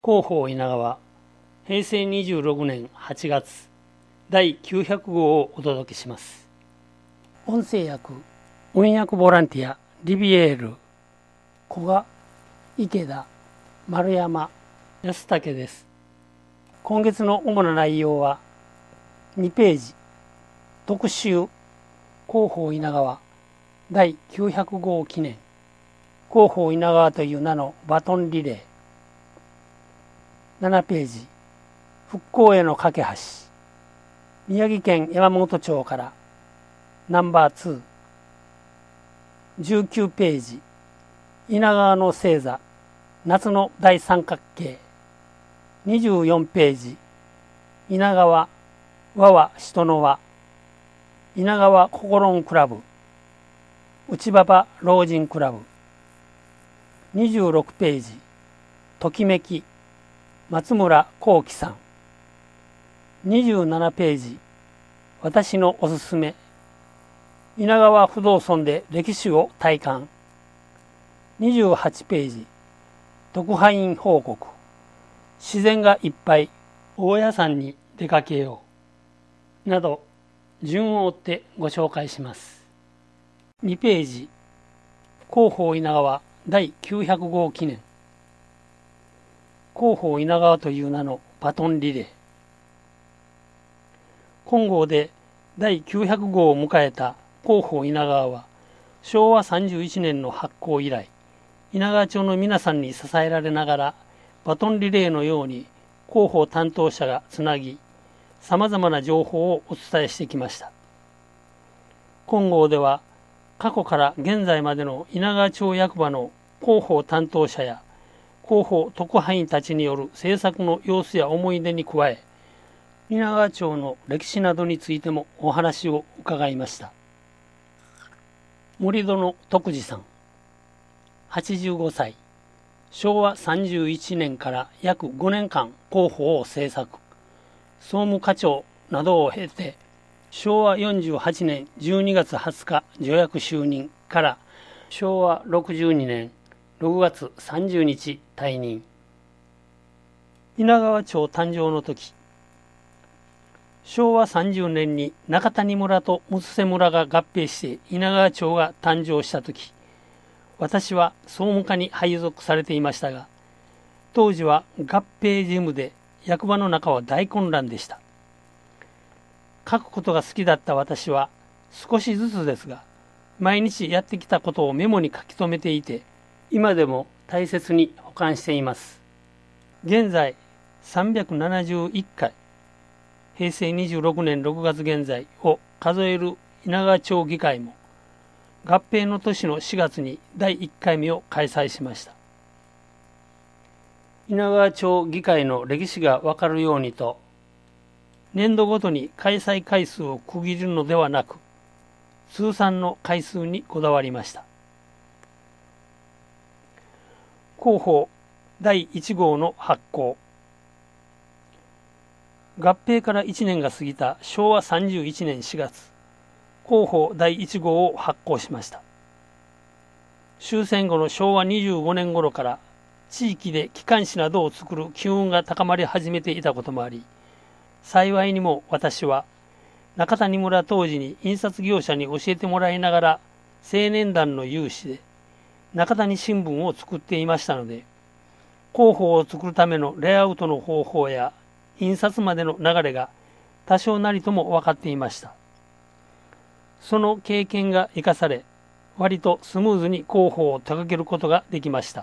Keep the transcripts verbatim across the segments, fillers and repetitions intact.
広報稲川、平成にじゅうろくねんはちがつだいきゅうひゃくごうをお届けします。音声訳、翻訳ボランティア、リビエール、古賀、池田、丸山、安武です。今月の主な内容はにページ、特集、広報稲川、だいきゅうひゃくごう記念、広報稲川という名のバトンリレー、ななページ、復興への架け橋、宮城県山本町からナンバーツー、じゅうきゅうページ、稲川の星座、夏の大三角形、にじゅうよんページ、稲川、和は人の輪、稲川心んクラブ、内馬場老人クラブ、にじゅうろくページ、ときめき、松村幸喜さん、にじゅうななページ、私のおすすめ、稲川不動尊で歴史を体感、にじゅうはちページ、特派員報告、自然がいっぱい大家山に出かけようなど、順を追ってご紹介します。にページ、広報稲川だいきゅうひゃくごう記念、広報稲川という名のバトンリレー。本号でだいきゅうひゃくごうを迎えた広報稲川は、しょうわさんじゅういちねんの発行以来、稲川町の皆さんに支えられながら、バトンリレーのように広報担当者がつなぎ、さまざまな情報をお伝えしてきました。本号では、過去から現在までの稲川町役場の広報担当者や広報特派員たちによる制作の様子や思い出に加え、稲川町の歴史などについてもお話を伺いました。森殿徳次さん、はちじゅうごさい、しょうわさんじゅういちねんから約ごねんかん広報を制作、総務課長などを経て、しょうわよんじゅうはちねんじゅうにがつはつか助役就任からしょうわろくじゅうにねんろくがつさんじゅうにち退任。稲川町誕生の時、しょうわさんじゅうねんに中谷村と六瀬村が合併して稲川町が誕生した時、私は総務課に配属されていましたが、当時は合併事務で役場の中は大混乱でした。書くことが好きだった私は、少しずつですが、毎日やってきたことをメモに書き留めていて、今でも大切に保管しています。現在さんびゃくななじゅういっかい、平成にじゅうろくねんろくがつ現在を数える稲川町議会も、合併の年のしがつにだいいっかいめを開催しました。稲川町議会の歴史がわかるようにと、年度ごとに開催回数を区切るのではなく、通算の回数にこだわりました。広報だいいちごうの発行。合併からいちねんが過ぎたしょうわさんじゅういちねんしがつ、広報だいいちごうを発行しました。終戦後のしょうわにじゅうごねん頃から地域で機関誌などを作る機運が高まり始めていたこともあり、幸いにも私は中谷村当時に印刷業者に教えてもらいながら青年団の有志で中谷新聞を作っていましたので、広報を作るためのレイアウトの方法や印刷までの流れが多少なりとも分かっていました。その経験が生かされ、割とスムーズに広報を手掛けることができました。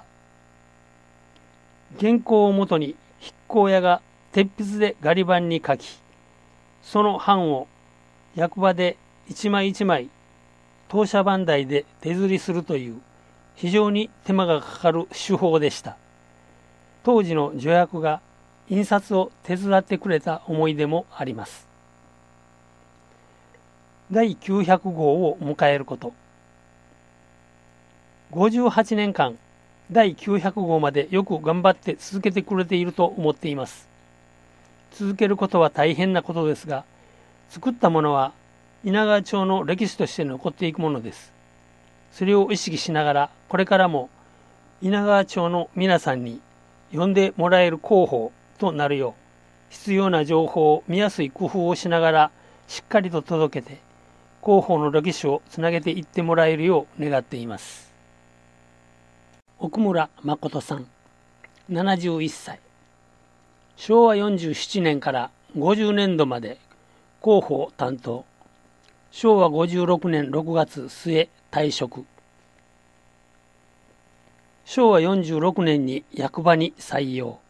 原稿をもとに筆工屋が鉄筆でガリ版に書き、その版を役場で一枚一枚投射番台で手刷りするという非常に手間がかかる手法でした。当時の助役が印刷を手伝ってくれた思い出もあります。だいきゅうひゃくごうを迎えること。ごじゅうはちねんかん、だいきゅうひゃくごうまでよく頑張って続けてくれていると思っています。続けることは大変なことですが、作ったものは稲川町の歴史として残っていくものです。それを意識しながら、これからも稲川町の皆さんに読んでもらえる広報となるよう、必要な情報を見やすい工夫をしながらしっかりと届けて、広報の歴史をつなげていってもらえるよう願っています。奥村誠さん、ななじゅういっさい。しょうわよんじゅうななねんからごじゅうねんどまで広報担当。しょうわごじゅうろくねんろくがつ末退職。しょうわよんじゅうろくねんに役場に採用。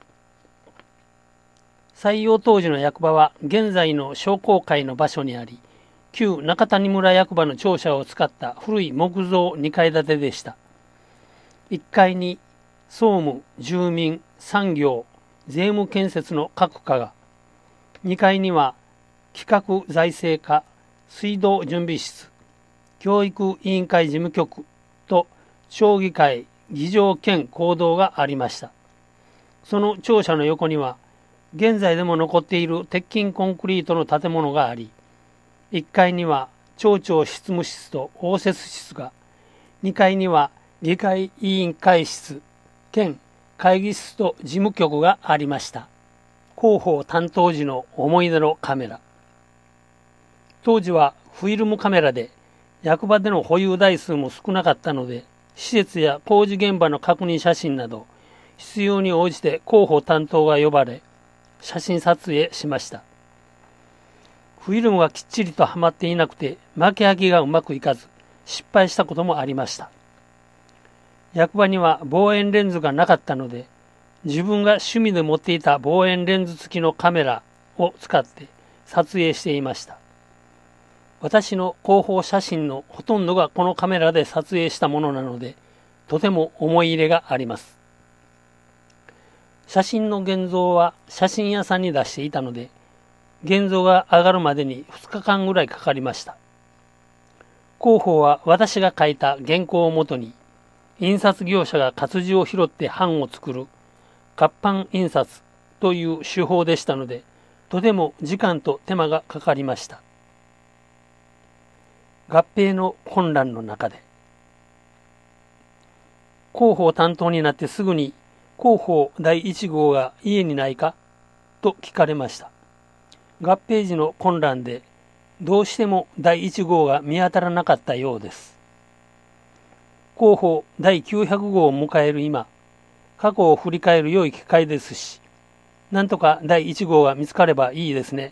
採用当時の役場は現在の商工会の場所にあり、旧中谷村役場の庁舎を使った古い木造にかい建てでした。いっかいに総務、住民、産業、税務建設の各課が、にかいには企画財政課、水道準備室、教育委員会事務局と町議会、議場兼講堂がありました。その庁舎の横には、現在でも残っている鉄筋コンクリートの建物があり、いっかいには町長執務室と応接室が、にかいには議会委員会室兼会議室と事務局がありました。広報担当時の思い出のカメラ。当時はフィルムカメラで役場での保有台数も少なかったので、施設や工事現場の確認写真など必要に応じて広報担当が呼ばれ、写真撮影しました。フィルムがきっちりとはまっていなくて巻き上げがうまくいかず失敗したこともありました。役場には望遠レンズがなかったので、自分が趣味で持っていた望遠レンズ付きのカメラを使って撮影していました。私の広報写真のほとんどがこのカメラで撮影したものなので、とても思い入れがあります。写真の現像は写真屋さんに出していたので、現像が上がるまでにふつかかんぐらいかかりました。広報は私が書いた原稿をもとに、印刷業者が活字を拾って版を作る活版印刷という手法でしたので、とても時間と手間がかかりました。合併の混乱の中で、広報担当になってすぐに広報だいいち号が家にないかと聞かれました。合併時の混乱でどうしてもだいいち号が見当たらなかったようです。広報だいきゅうひゃく号を迎える今、過去を振り返る良い機会ですし、なんとかだいいち号が見つかればいいですね。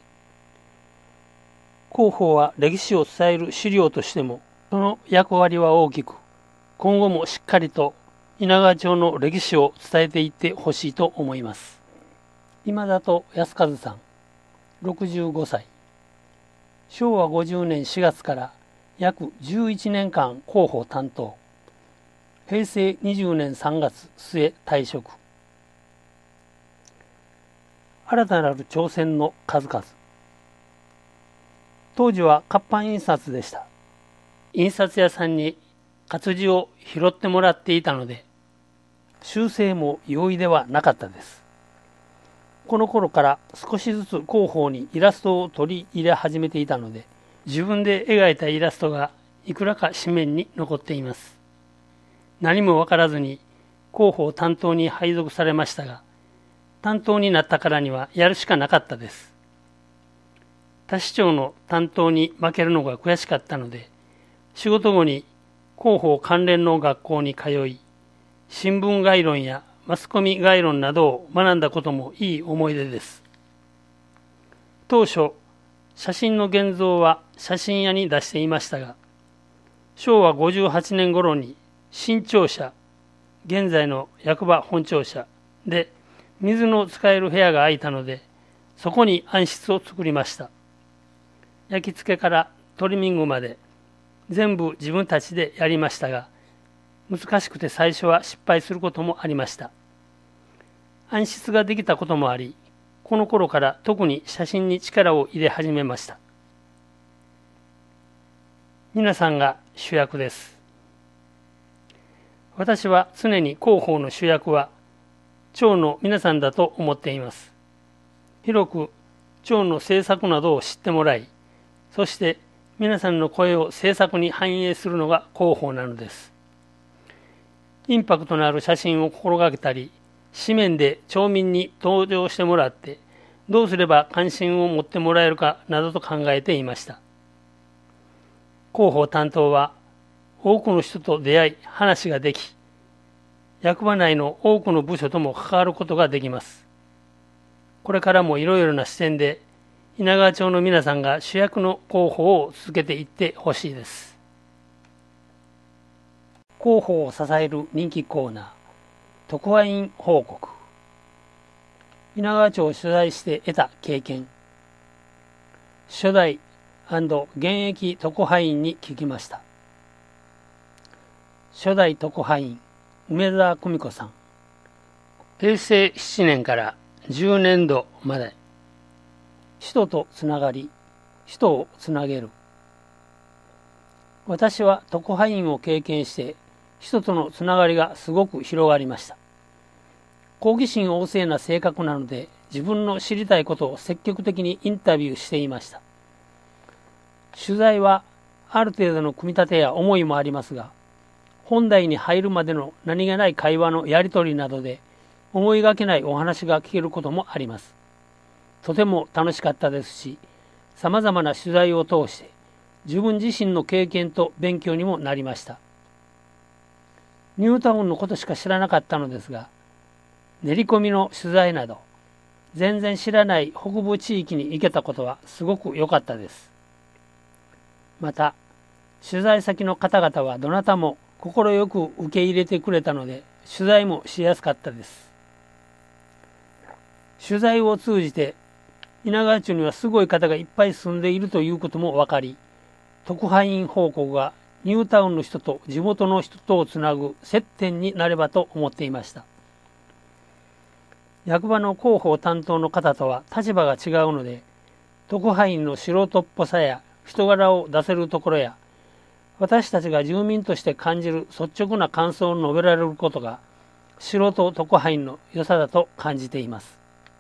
広報は歴史を伝える資料としても、その役割は大きく、今後もしっかりと稲川町の歴史を伝えていってほしいと思います。今里康和さん、ろくじゅうごさい。しょうわごじゅうねんしがつから約じゅういちねんかん広報担当。へいせいにじゅうねんさんがつ末退職。新たなる挑戦の数々。当時は活版印刷でした。印刷屋さんに活字を拾ってもらっていたので、修正も容易ではなかったです。この頃から少しずつ広報にイラストを取り入れ始めていたので、自分で描いたイラストがいくらか紙面に残っています。何もわからずに広報担当に配属されましたが、担当になったからにはやるしかなかったです。他市長の担当に負けるのが悔しかったので、仕事後に広報関連の学校に通い、新聞概論やマスコミ概論などを学んだこともいい思い出です。当初、写真の現像は写真屋に出していましたが、しょうわごじゅうはちねん頃に新庁舎、現在の役場本庁舎で水の使える部屋が空いたので、そこに暗室を作りました。焼き付けからトリミングまで全部自分たちでやりましたが、難しくて最初は失敗することもありました。暗室ができたこともあり、この頃から特に写真に力を入れ始めました。皆さんが主役です。私は常に広報の主役は町の皆さんだと思っています。広く町の政策などを知ってもらい、そして皆さんの声を政策に反映するのが広報なのです。インパクトのある写真を心がけたり、 紙面で町民に登場してもらってどうすれば関心を持ってもらえるかなどと考えていました。広報担当は多くの人と出会い話ができ、役場内の多くの部署とも関わることができます。これからもいろいろな視点で稲川町の皆さんが主役の広報を続けていってほしいです。広報を支える人気コーナー、特派員報告。稲川町を取材して得た経験。初代現役特派員に聞きました。初代特派員、梅沢久美子さん。へいせいしちねんからじゅうねんどまで。人とつながり、人をつなげる。私は特派員を経験して、人とのつながりがすごく広がりました。好奇心旺盛な性格なので、自分の知りたいことを積極的にインタビューしていました。取材はある程度の組み立てや思いもありますが、本題に入るまでの何気ない会話のやり取りなどで思いがけないお話が聞けることもあります。とても楽しかったですし、さまざまな取材を通して自分自身の経験と勉強にもなりました。ニュータウンのことしか知らなかったのですが、練り込みの取材など全然知らない北部地域に行けたことはすごく良かったです。また、取材先の方々はどなたも快く受け入れてくれたので、取材もしやすかったです。取材を通じて、稲川町にはすごい方がいっぱい住んでいるということも分かり、特派員報告がニュータウンの人と地元の人とをつなぐ接点になればと思っていました。役場の広報担当の方とは立場が違うので、特派員の素人っぽさや人柄を出せるところや、私たちが住民として感じる率直な感想を述べられることが、素人特派員の良さだと感じています。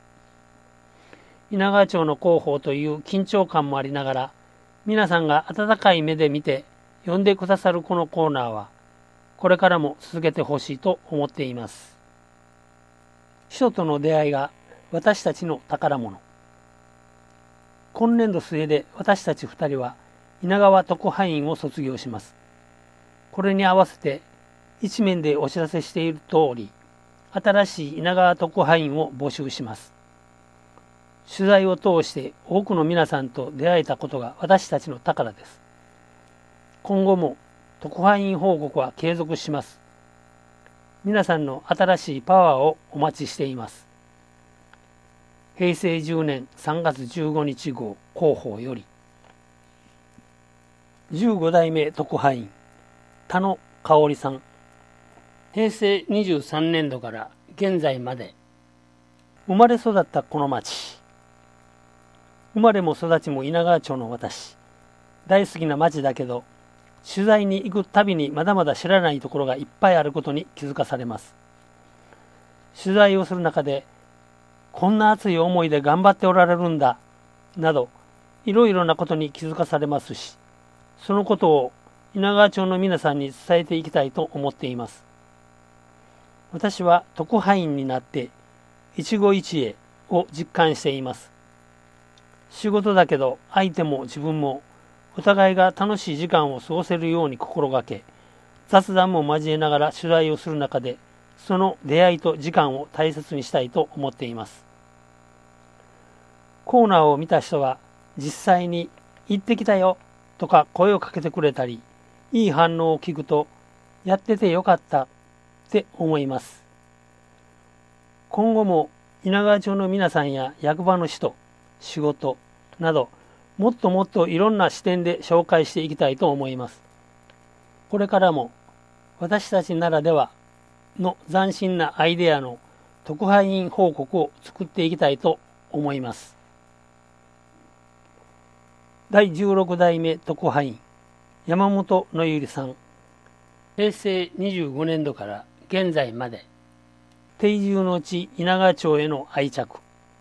稲川町の広報という緊張感もありながら、皆さんが温かい目で見て読んでくださるこのコーナーは、これからも続けてほしいと思っています。人との出会いが私たちの宝物。今年度末で私たち二人は稲川特派員を卒業します。これに合わせて一面でお知らせしている通り、新しい稲川特派員を募集します。取材を通して多くの皆さんと出会えたことが私たちの宝です。今後も特派員報告は継続します。皆さんの新しいパワーをお待ちしています。へいせいじゅうねんさんがつじゅうごにち号広報より、じゅうごだいめ特派員田野香織さん。へいせいにじゅうさんねんどから現在まで。生まれ育ったこの町。生まれも育ちも稲川町の私。大好きな町だけど、取材に行くたびにまだまだ知らないところがいっぱいあることに気づかされます。取材をする中で、こんな熱い思いで頑張っておられるんだ、など、いろいろなことに気づかされますし、そのことを稲川町の皆さんに伝えていきたいと思っています。私は特派員になって一期一会を実感しています。仕事だけど相手も自分もお互いが楽しい時間を過ごせるように心がけ、雑談も交えながら取材をする中で、その出会いと時間を大切にしたいと思っています。コーナーを見た人が実際に行ってきたよとか声をかけてくれたり、いい反応を聞くとやっててよかったって思います。今後も稲川町の皆さんや役場の人、仕事などもっともっといろんな視点で紹介していきたいと思います。これからも私たちならではの斬新なアイデアの特派員報告を作っていきたいと思います。だいじゅうろくだいめ特派員山本のゆりさん。へいせいにじゅうごねんどから現在まで。定住の地稲川町への愛着。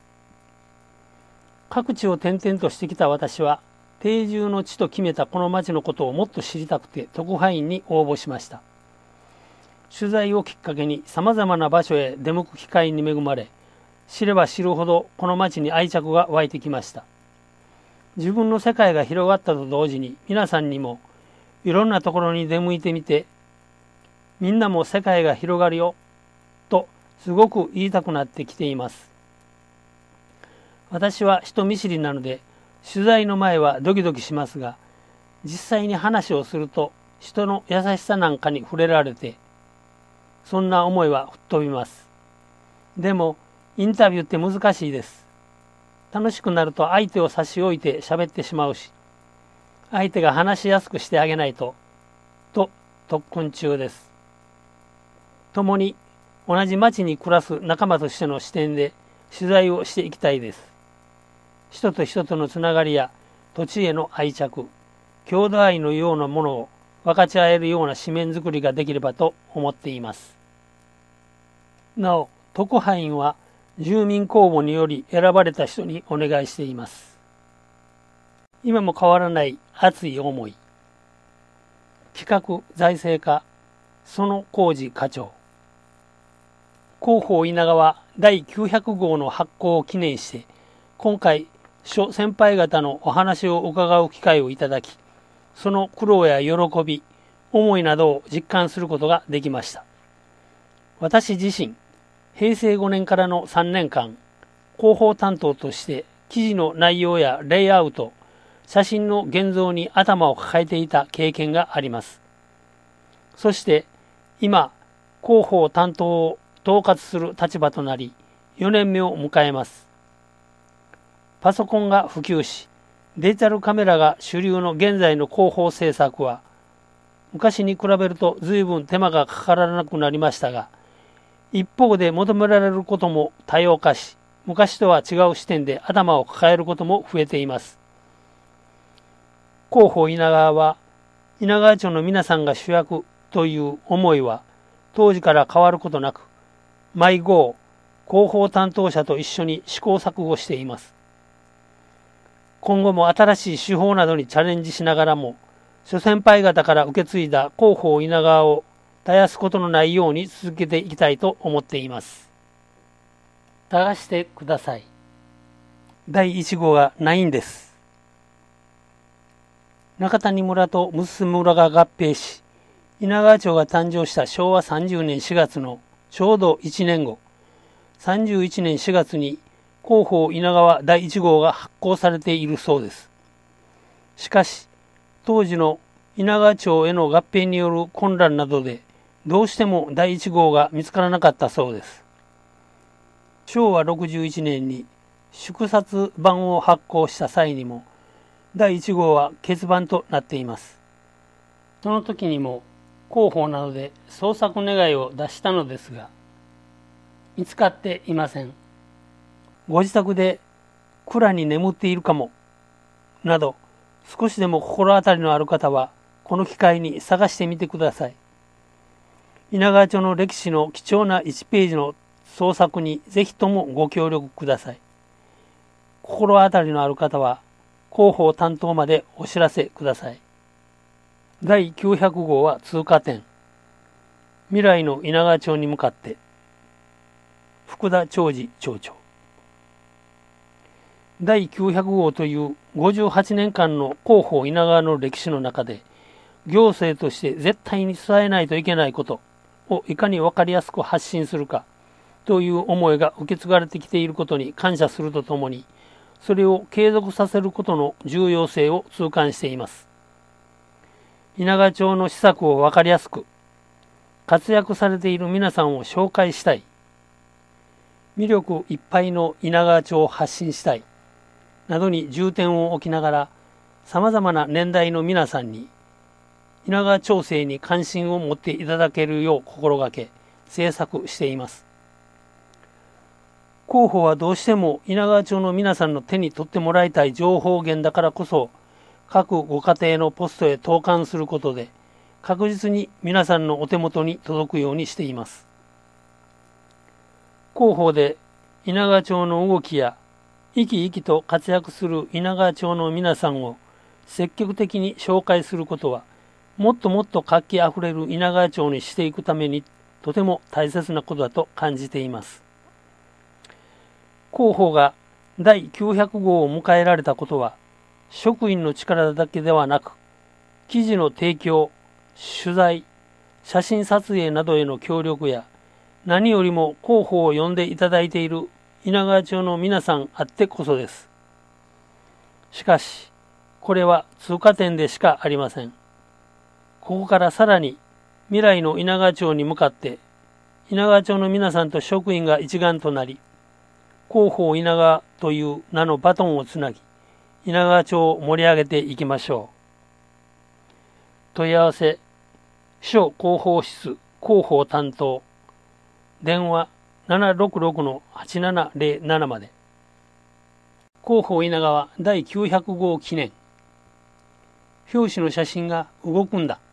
各地を転々としてきた私は、定住の地と決めたこの町のことをもっと知りたくて特派員に応募しました。 取材をきっかけにさまざまな場所へ出向く機会に恵まれ、知れば知るほどこの町に愛着が湧いてきました。自分の世界が広がったと同時に、皆さんにもいろんなところに出向いてみて、みんなも世界が広がるよとすごく言いたくなってきています。私は人見知りなので、取材の前はドキドキしますが、実際に話をすると人の優しさなんかに触れられて、そんな思いは吹っ飛びます。でもインタビューって難しいです。楽しくなると相手を差し置いて喋ってしまうし、相手が話しやすくしてあげないと、と特訓中です。共に同じ町に暮らす仲間としての視点で取材をしていきたいです。人と人とのつながりや土地への愛着、郷土愛のようなものを分かち合えるような紙面作りができればと思っています。なお、特派員は住民公募により選ばれた人にお願いしています。今も変わらない熱い思い。企画財政課、園浩二課長。広報稲川だいきゅうひゃく号の発行を記念して、今回、諸先輩方のお話を伺う機会をいただき、その苦労や喜び、思いなどを実感することができました。私自身、へいせいごねんからのさんねんかん、広報担当として記事の内容やレイアウト、写真の現像に頭を抱えていた経験があります。そして今、広報担当を統括する立場となり、よねんめを迎えます。パソコンが普及し、デジタルカメラが主流の現在の広報政策は、昔に比べると随分手間がかからなくなりましたが、一方で求められることも多様化し、昔とは違う視点で頭を抱えることも増えています。広報稲川は、稲川町の皆さんが主役という思いは、当時から変わることなく、毎号、広報担当者と一緒に試行錯誤しています。今後も新しい手法などにチャレンジしながらも、諸先輩方から受け継いだ広報稲川を絶やすことのないように続けていきたいと思っています。探してください。だいいち号がないんです。中谷村とむす村が合併し、稲川町が誕生したしょうわさんじゅうねんしがつのちょうどいちねんご、さんじゅういちねんしがつに広報稲川だいいち号が発行されているそうです。しかし、当時の稲川町への合併による混乱などで、どうしてもだいいち号が見つからなかったそうです。しょうわろくじゅういちねんに縮刷版を発行した際にも、だいいち号は欠版となっています。その時にも広報などで捜索願いを出したのですが、見つかっていません。ご自宅で蔵に眠っているかも、など少しでも心当たりのある方は、この機会に探してみてください。稲川町の歴史の貴重ないちページの創作にぜひともご協力ください。心当たりのある方は、広報担当までお知らせください。だいきゅうひゃく号は通過点。未来の稲川町に向かって。福田長治町長。だいきゅうひゃく号というごじゅうはちねんかんの広報稲川の歴史の中で、行政として絶対に伝えないといけないことをいかに分かりやすく発信するかという思いが受け継がれてきていることに感謝するとともに、それを継続させることの重要性を痛感しています。稲川町の施策を分かりやすく、活躍されている皆さんを紹介したい。魅力いっぱいの稲川町を発信したい。などに重点を置きながら、様々な年代の皆さんに、稲川町政に関心を持っていただけるよう心がけ、制作しています。広報はどうしても稲川町の皆さんの手に取ってもらいたい情報源だからこそ、各ご家庭のポストへ投函することで、確実に皆さんのお手元に届くようにしています。広報で稲川町の動きや、生き生きと活躍する稲川町の皆さんを積極的に紹介することは、もっともっと活気あふれる稲川町にしていくためにとても大切なことだと感じています。広報がだいきゅうひゃくごうを迎えられたことは、職員の力だけではなく、記事の提供、取材、写真撮影などへの協力や、何よりも広報を呼んでいただいている稲川町の皆さんあってこそです。しかし、これは通過点でしかありません。ここからさらに未来の稲川町に向かって、稲川町の皆さんと職員が一丸となり、広報稲川という名のバトンをつなぎ、稲川町を盛り上げていきましょう。問い合わせ、秘書広報室広報担当、電話ななろくろくのはちななぜろななまで。広報稲川だいきゅうひゃくごう記念。表紙の写真が動くんだ。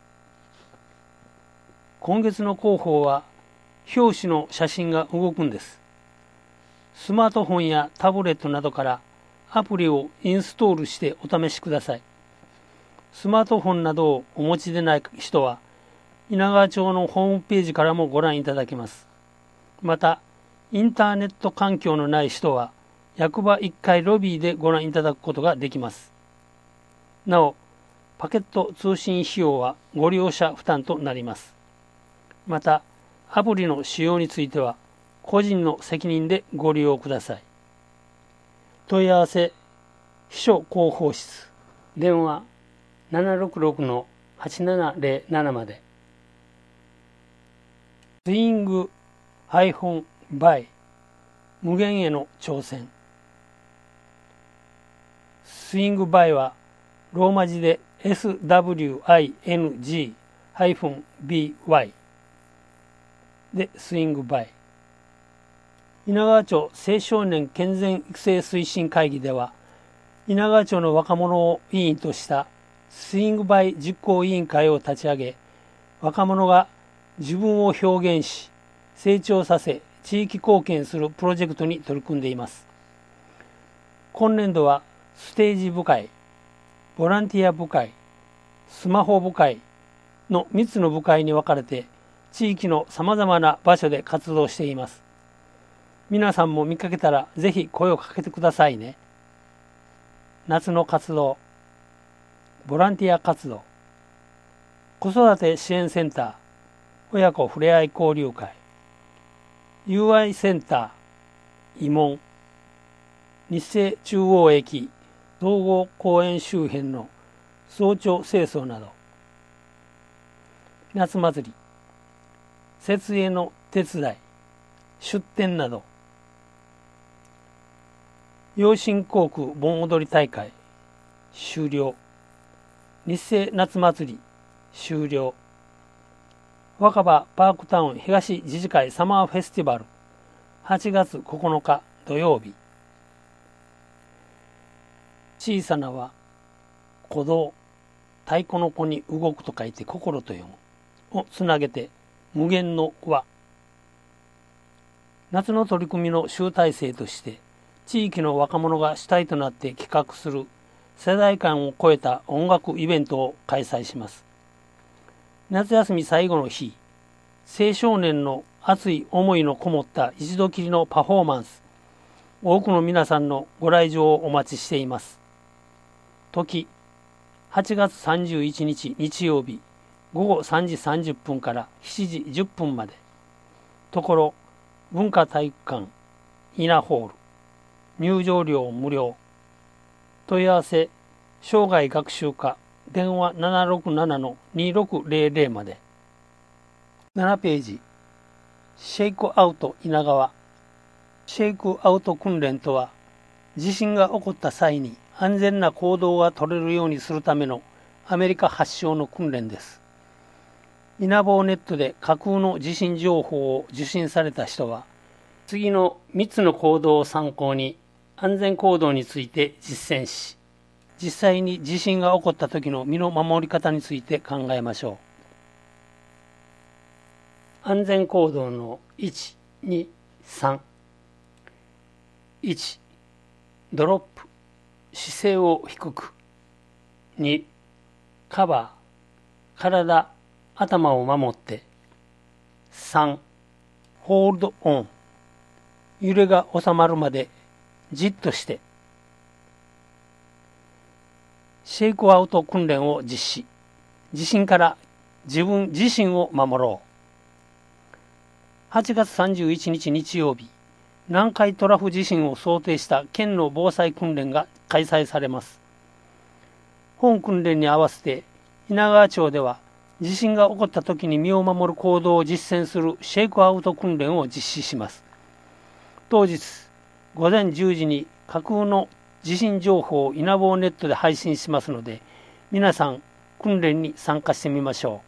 今月の広報は表紙の写真が動くんです。スマートフォンやタブレットなどからアプリをインストールしてお試しください。スマートフォンなどをお持ちでない人は稲川町のホームページからもご覧いただけます。また、インターネット環境のない人は役場いっかいロビーでご覧いただくことができます。なお、パケット通信費用はご利用者負担となります。また、アプリの使用については個人の責任でご利用ください。問い合わせ、秘書広報室、電話ななろくろくのはちななぜろななまで。スイング -by 無限への挑戦。スイング by はローマ字で エスダブリューアイエヌジー ビーワイ でスイング by。稲川町青少年健全育成推進会議では、稲川町の若者を委員としたスイングバイ実行委員会を立ち上げ、若者が自分を表現し、成長させ、地域貢献するプロジェクトに取り組んでいます。今年度はステージ部会、ボランティア部会、スマホ部会のみっつの部会に分かれて、地域のさまざまな場所で活動しています。皆さんも見かけたらぜひ声をかけてくださいね。夏の活動、ボランティア活動、子育て支援センター、親子ふれあい交流会、友愛センター、慰問、日生中央駅、総合公園周辺の早朝清掃など、夏祭り、設営の手伝い、出店など、陽新航空盆踊り大会終了。日生夏祭り終了。若葉パークタウン東自治会サマーフェスティバルはちがつここのか土曜日。小さなは鼓動、太鼓の子に動くと書いて心と読むをつなげて無限の輪。夏の取り組みの集大成として地域の若者が主体となって企画する世代間を超えた音楽イベントを開催します。夏休み最後の日、青少年の熱い思いのこもった一度きりのパフォーマンス、多くの皆さんのご来場をお待ちしています。時、はちがつさんじゅういちにち日曜日、ごごさんじさんじゅっぷんからしちじじゅっぷんまで。ところ、文化体育館、稲ホール。入場料無料。問い合わせ、生涯学習課、電話ななろくななのにろくぜろぜろまで。ななページ、シェイクアウト稲川。シェイクアウト訓練とは、地震が起こった際に安全な行動が取れるようにするためのアメリカ発祥の訓練です。稲坊ネットで架空の地震情報を受信された人は、次のみっつの行動を参考に安全行動について実践し、実際に地震が起こった時の身の守り方について考えましょう。安全行動のいち、に、さん。いち、ドロップ、姿勢を低く。に、カバー、体、頭を守って。 さん、ホールドオン。揺れが収まるまでじっとして。シェイクアウト訓練を実施。地震から自分自身を守ろう。はちがつさんじゅういちにち日曜日、南海トラフ地震を想定した県の防災訓練が開催されます。本訓練に合わせて稲川町では地震が起こった時に身を守る行動を実践するシェイクアウト訓練を実施します。当日ごぜんじゅうじに架空の地震情報を稲坊ネットで配信しますので、皆さん訓練に参加してみましょ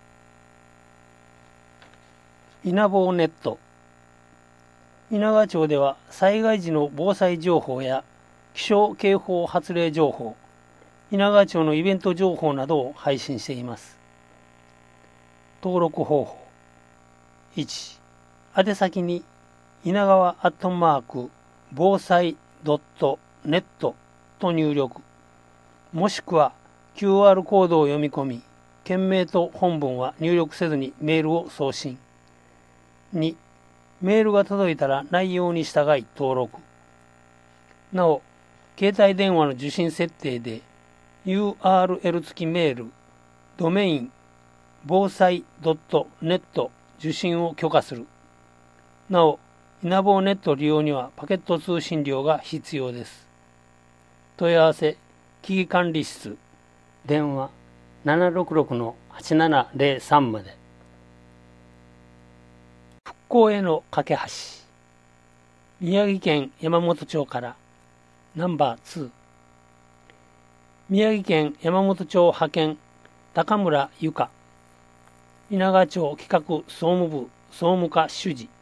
う。稲坊ネット。稲川町では災害時の防災情報や気象警報発令情報、稲川町のイベント情報などを配信しています。登録方法。いち、宛先に稲川アットマーク防災 .net と入力、もしくは キューアール コードを読み込み、件名と本文は入力せずにメールを送信。に、メールが届いたら内容に従い登録。なお、携帯電話の受信設定で ユーアールエル 付きメール、ドメイン、防災 .net 受信を許可する。なお、稲坊ネット利用にはパケット通信料が必要です。問い合わせ、危機管理室、電話 ななろくろくのはちななぜろさん まで。復興への架け橋。宮城県山本町からナンバーに。宮城県山本町派遣高村由香。稲川町企画総務部総務課主事。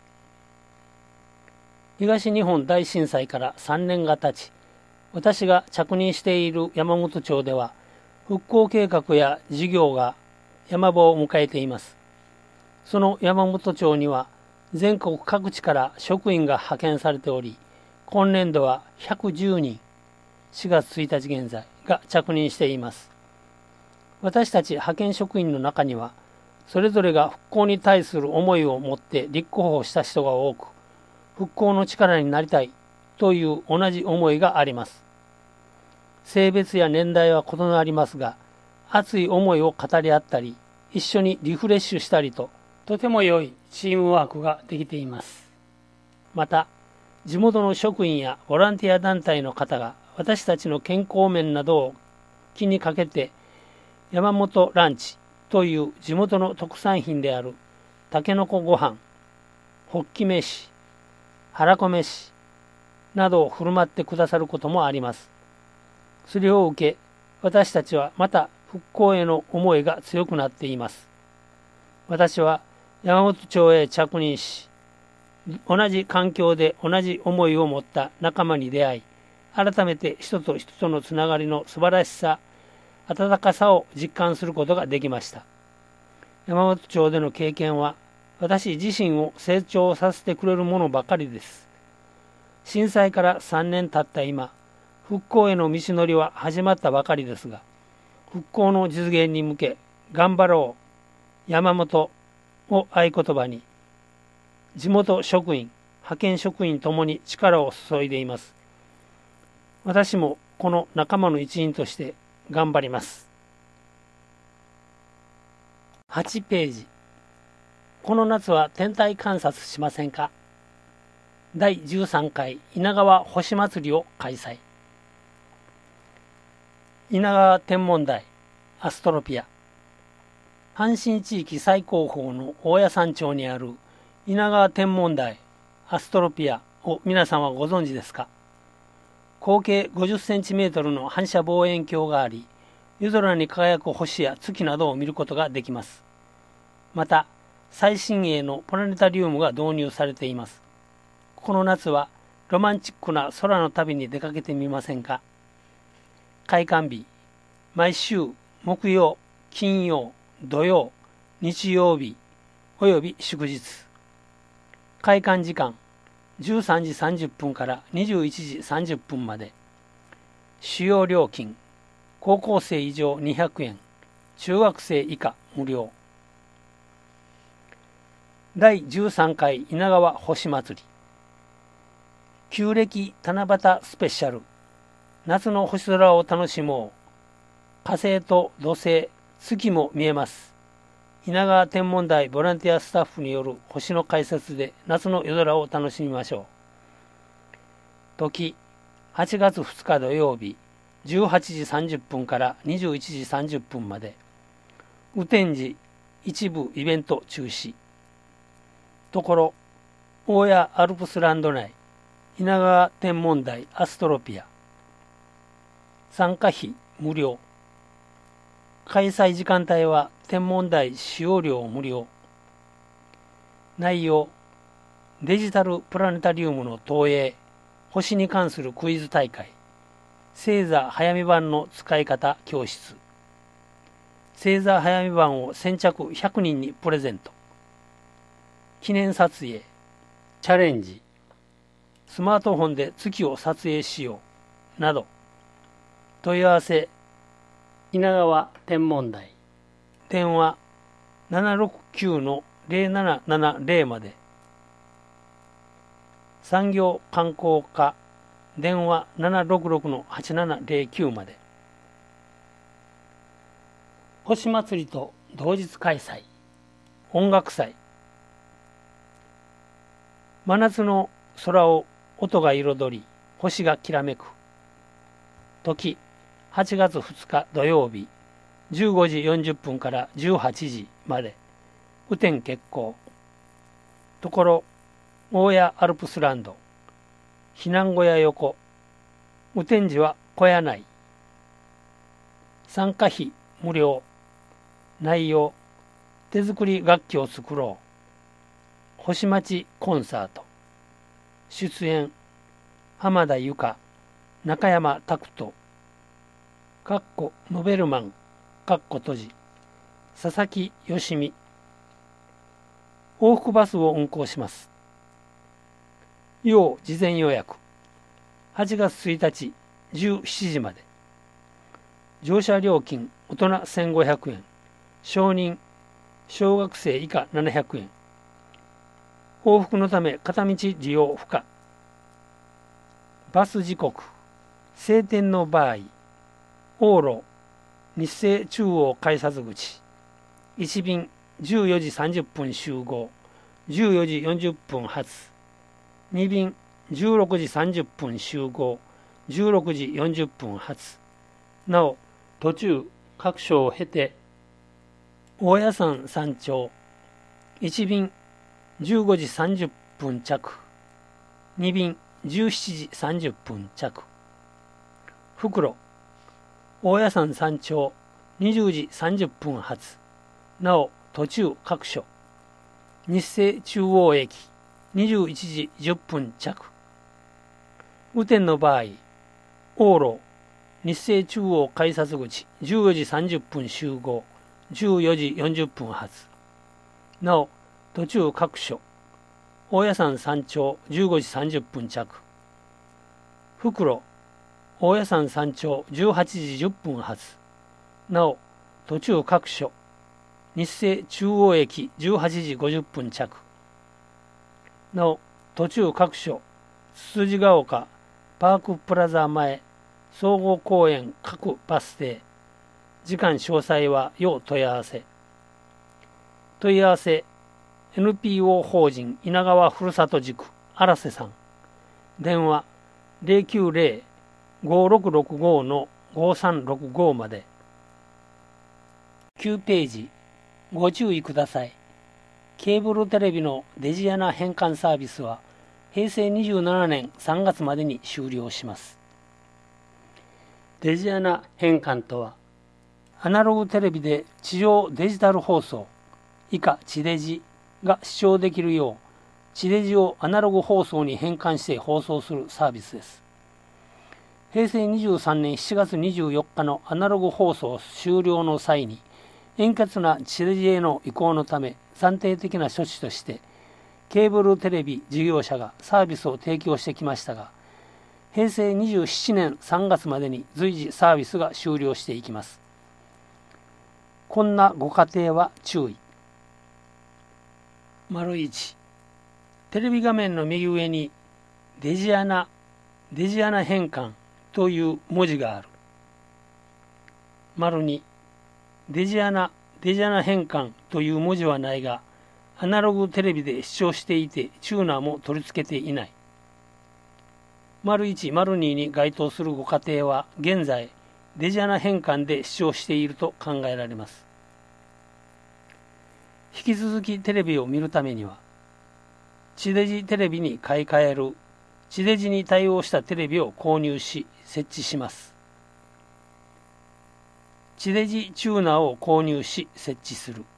東日本大震災からさんねんが経ち、私が着任している山本町では復興計画や事業が山場を迎えています。その山本町には全国各地から職員が派遣されており、今年度はひゃくじゅうにん、しがつついたち現在が着任しています。私たち派遣職員の中には、それぞれが復興に対する思いを持って立候補した人が多く、復興の力になりたいという同じ思いがあります。性別や年代は異なりますが、熱い思いを語り合ったり、一緒にリフレッシュしたりと、とても良いチームワークができています。また、地元の職員やボランティア団体の方が私たちの健康面などを気にかけて、山本ランチという地元の特産品であるたけのこご飯、ほっき飯、はらこ飯などを振る舞ってくださることもあります。それを受け、私たちはまた復興への思いが強くなっています。私は山本町へ着任し、同じ環境で同じ思いを持った仲間に出会い、改めて人と人とのつながりの素晴らしさ、温かさを実感することができました。山本町での経験は、私自身を成長させてくれるものばかりです。震災からさんねん経った今、復興への道のりは始まったばかりですが、復興の実現に向け、頑張ろう、山本を合言葉に、地元職員、派遣職員ともに力を注いでいます。私もこの仲間の一員として頑張ります。はちページ。この夏は天体観察しませんか？だいじゅうさんかい稲川星まつりを開催。稲川天文台アストロピア。阪神地域最高峰の大谷山町にある稲川天文台アストロピアを皆さんはご存知ですか？合計ごじゅっセンチメートルの反射望遠鏡があり、夜空に輝く星や月などを見ることができます。また、最新鋭のプラネタリウムが導入されています。この夏はロマンチックな空の旅に出かけてみませんか？開館日、毎週木曜、金曜、土曜、日曜日および祝日。開館時間じゅうさんじさんじゅっぷんからにじゅういちじさんじゅっぷんまで。使用料金、高校生以上にひゃくえん、中学生以下無料。 だいじゅうさんかい稲川星祭り、旧暦七夕スペシャル、夏の星空を楽しもう。火星と土星、月も見えます。稲川天文台ボランティアスタッフによる星の解説で夏の夜空を楽しみましょう。時、はちがつふつか土曜日、じゅうはちじさんじゅっぷんからにじゅういちじさんじゅっぷんまで。雨天時、一部イベント中止。ところ、大谷アルプスランド内、稲川天文台アストロピア。参加費無料。開催時間帯は天文台使用料無料。内容、デジタルプラネタリウムの投影、星に関するクイズ大会、星座早見版の使い方教室。星座早見版を先着ひゃくにんにプレゼント。記念撮影、チャレンジ、スマートフォンで月を撮影しよう、など。問い合わせ、稲川天文台。電話 ななろくきゅうのゼロななななゼロ まで。産業観光課、電話 ななろくろくのはちななゼロきゅう まで。星祭りと同日開催、音楽祭。真夏の空を音が彩り、星がきらめく。時、はちがつふつか土曜日、じゅうごじよんじゅっぷんからじゅうはちじまで。雨天決行。ところ、大谷アルプスランド、避難小屋横。雨天時は小屋内。参加費無料。内容、手作り楽器を作ろう。星町コンサート。出演、浜田由香、中山拓人、かっこノベルマン、かっこ閉じ、佐々木義美。往復バスを運行します。要事前予約。はちがつついたちじゅうしちじまで。乗車料金大人せんごひゃくえん、少人小学生以下ななひゃくえん。往復のため片道利用不可。バス時刻、晴天の場合、往路日生中央改札口、いち便じゅうよじさんじゅっぷん集合、じゅうよじよんじゅっぷん発、に便じゅうろくじさんじゅっぷん集合、じゅうろくじよんじゅっぷん発。なお、途中各所を経て、大谷山山頂、いち便じゅうごじさんじゅっぷん着、に便じゅうしちじさんじゅっぷん着。袋、大谷山山頂にじゅうじさんじゅっぷん発。なお途中各所。日生中央駅にじゅういちじじゅっぷん着。雨天の場合、往路日生中央改札口じゅうよじさんじゅっぷん集合、じゅうよじよんじゅっぷん発。なお途中各所。大谷山山頂じゅうごじさんじゅっぷん着。袋、大谷山山頂じゅうはちじじゅっぷん発。なお途中各所。日生中央駅じゅうはちじごじゅっぷん着。なお途中各所。つつじが丘パークプラザ前総合公園各バス停。時間詳細は要問い合わせ。問い合わせ エヌピーオー 法人稲川ふるさと塾荒瀬さん。電話 ゼロきゅうゼロ ごろくろくご のごさんろくご まで。きゅうページ、ご注意ください。ケーブルテレビのデジアナ変換サービスはへいせいにじゅうななねんさんがつまでに終了します。デジアナ変換とは、アナログテレビで地上デジタル放送、以下地デジが視聴できるよう、地デジをアナログ放送に変換して放送するサービスです。へいせいにじゅうさんねんしちがつにじゅうよっかのアナログ放送終了の際に、円滑な地デジへの移行のため、暫定的な処置として、ケーブルテレビ事業者がサービスを提供してきましたが、へいせいにじゅうななねんさんがつまでに随時サービスが終了していきます。こんなご家庭は注意。 丸いち、テレビ画面の右上にデジアナ、デジアナ変換という文字がある。丸に、デジアナ、デジアナ変換という文字はないが、アナログテレビで視聴していてチューナーも取り付けていない。丸いち、丸にに該当するご家庭は現在デジアナ変換で視聴していると考えられます。引き続きテレビを見るためには、地デジテレビに買い替える地デジに対応したテレビを購入し設置します。地デジチューナーを購入し設置する。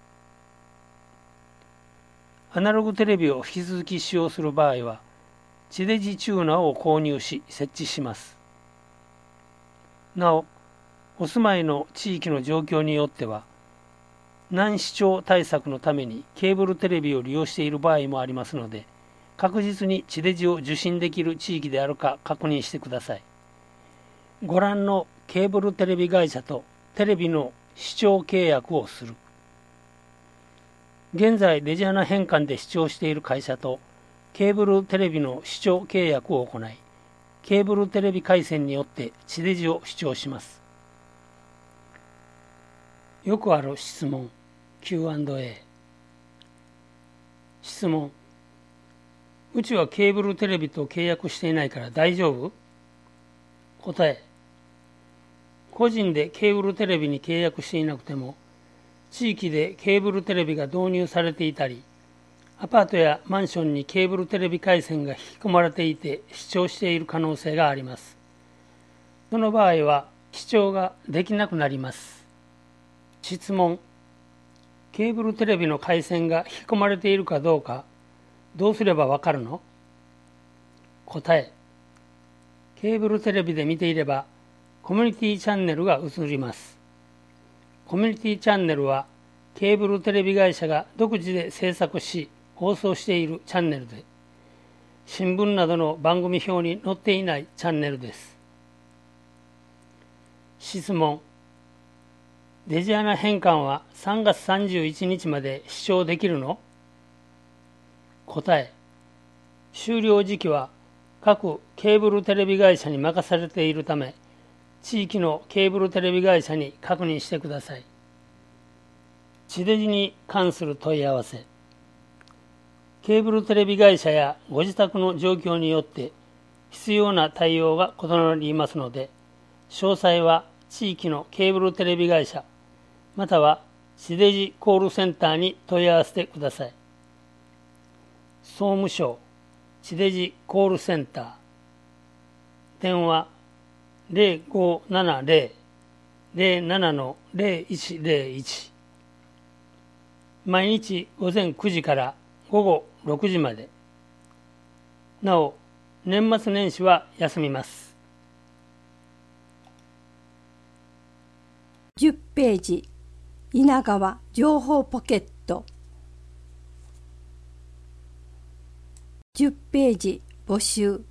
アナログテレビを引き続き使用する場合は、地デジチューナーを購入し設置します。なお、お住まいの地域の状況によっては、難視聴対策のためにケーブルテレビを利用している場合もありますので、確実に地デジを受信できる地域であるか確認してください。ご覧のケーブルテレビ会社とテレビの視聴契約をする。現在デジアナ変換で視聴している会社とケーブルテレビの視聴契約を行い、ケーブルテレビ回線によって地デジを視聴します。よくある質問 キューアンドエー。 質問、うちはケーブルテレビと契約していないから大丈夫？答え、個人でケーブルテレビに契約していなくても、地域でケーブルテレビが導入されていたり、アパートやマンションにケーブルテレビ回線が引き込まれていて視聴している可能性があります。その場合は視聴ができなくなります。質問、ケーブルテレビの回線が引き込まれているかどうか、どうすればわかるの？答え、ケーブルテレビで見ていればコミュニティチャンネルが映ります。コミュニティチャンネルはケーブルテレビ会社が独自で制作し放送しているチャンネルで、新聞などの番組表に載っていないチャンネルです。質問、デジアナ変換はさんがつさんじゅういちにちまで視聴できるの？答え、終了時期は各ケーブルテレビ会社に任されているため、地域のケーブルテレビ会社に確認してください。地デジに関する問い合わせ。ケーブルテレビ会社やご自宅の状況によって必要な対応が異なりますので、詳細は地域のケーブルテレビ会社または地デジコールセンターに問い合わせてください。総務省地デジコールセンター、電話 ゼロごーななゼロ ゼロななのゼロいちゼロいち、毎日午前くじから午後ろくじまで。なお、年末年始は休みます。 じゅっページ、稲川情報ポケット。じゅっページ、募集。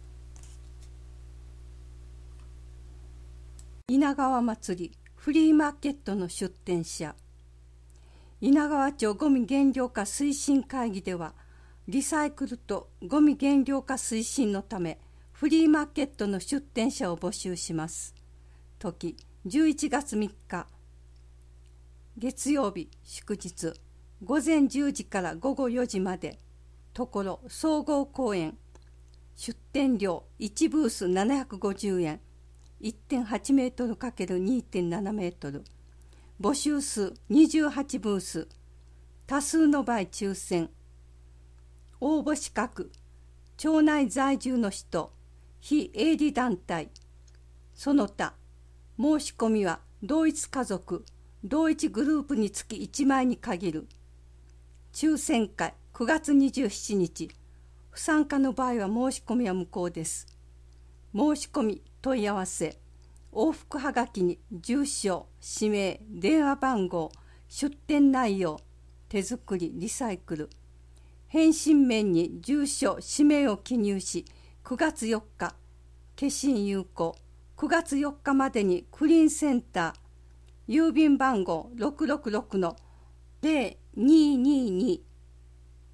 稲川祭りフリーマーケットの出店者。稲川町ごみ減量化推進会議では、リサイクルとごみ減量化推進のためフリーマーケットの出店者を募集します。時じゅういちがつみっか、月曜日祝日、午前じゅうじから午後よじまで。ところ総合公園。出店料いちブースななひゃくごじゅうえん、いってんはちメートル×にてんななメートル。募集数にじゅうはちブース、多数の場合抽選。応募資格、町内在住の人、非営利団体。その他、申し込みは同一家族、同一グループにつきいちまいに限る。抽選会くがつにじゅうしちにち、不参加の場合は申し込みは無効です。申し込み問い合わせ、往復はがきに住所、氏名、電話番号、出店内容、手作り、リサイクル。返信面に住所、氏名を記入し、くがつよっか、消印有効。くがつよっかまでにクリーンセンター、郵便番号 ろくろくろくのゼロにーにーにー、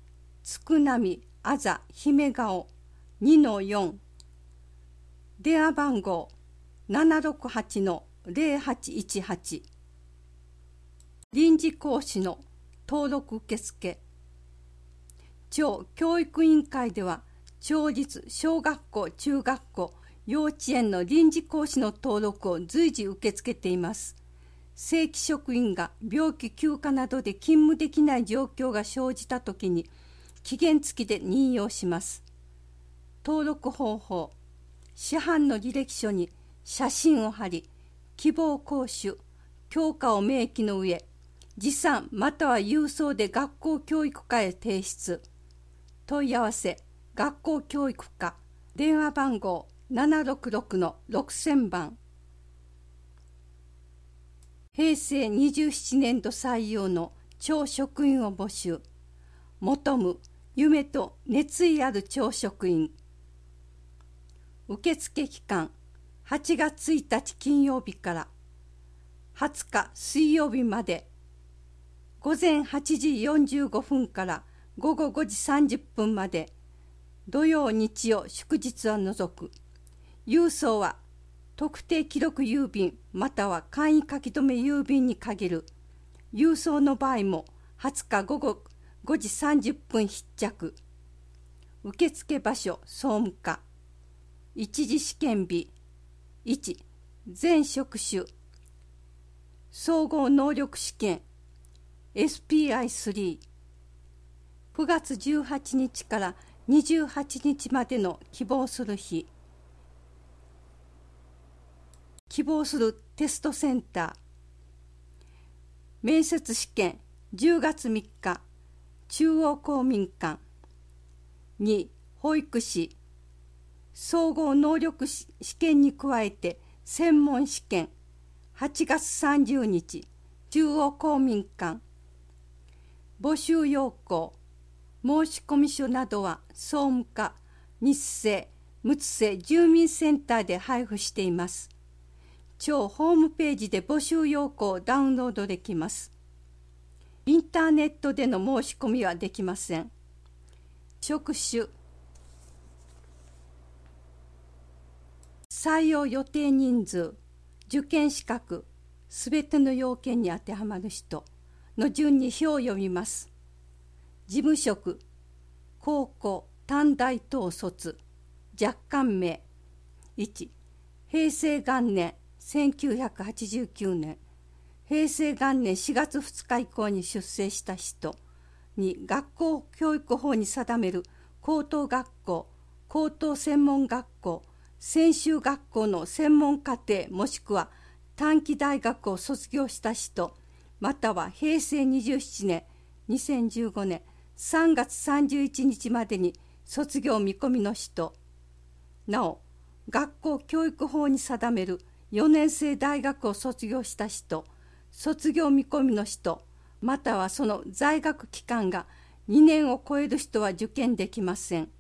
つくなみあざ姫顔 にのよん、 電話番号 ななろくはちのゼロはちいちはち、 臨時講師の登録受付。町教育委員会では町立小学校中学校幼稚園の臨時講師の登録を随時受け付けています。正規職員が病気休暇などで勤務できない状況が生じたときに期限付きで任用します。登録方法、市販の履歴書に写真を貼り、希望講習、教科を明記の上、持参または郵送で学校教育課へ提出。問い合わせ、学校教育課、電話番号 ななろくろくのろくせんばん。へいせいにじゅうななねん度採用の町職員を募集。求む夢と熱意ある町職員。受付期間はちがつついたち金曜日からはつか水曜日まで、ごぜんはちじよんじゅうごふんからごごごじさんじゅっぷんまで、土曜日曜祝日は除く。郵送は特定記録郵便または簡易書き留め郵便に限る。郵送の場合もはつかごごごじさんじゅっぷん必着。受付場所総務課。一次試験日いち、全職種総合能力試験 エスピーアイスリー、 くがつじゅうはちにちからにじゅうはちにちまでの希望する日。希望するテストセンター。面接試験じゅうがつみっか、中央公民館。に、保育士。総合能力試験に加えて専門試験はちがつさんじゅうにち、中央公民館。募集要項、申込書などは総務課、日生、むつせ住民センターで配布しています。町ホームページで募集要項をダウンロードできます。インターネットでの申し込みはできません。職種、採用予定人数、受験資格、すべての要件に当てはまる人の順に表を読みます。事務職、高校、短大等卒、若干名。いち、へいせい元年せんきゅうひゃくはちじゅうきゅうねん、平成元年しがつふつか以降に出生した人。に、学校教育法に定める高等学校、高等専門学校、専修学校の専門課程もしくは短期大学を卒業した人、またはへいせいにじゅうななねん、にせんじゅうごねんさんがつさんじゅういちにちまでに卒業見込みの人。なお、学校教育法に定めるよねんせい大学を卒業した人、卒業見込みの人、またはその在学期間がにねんを超える人は受験できません。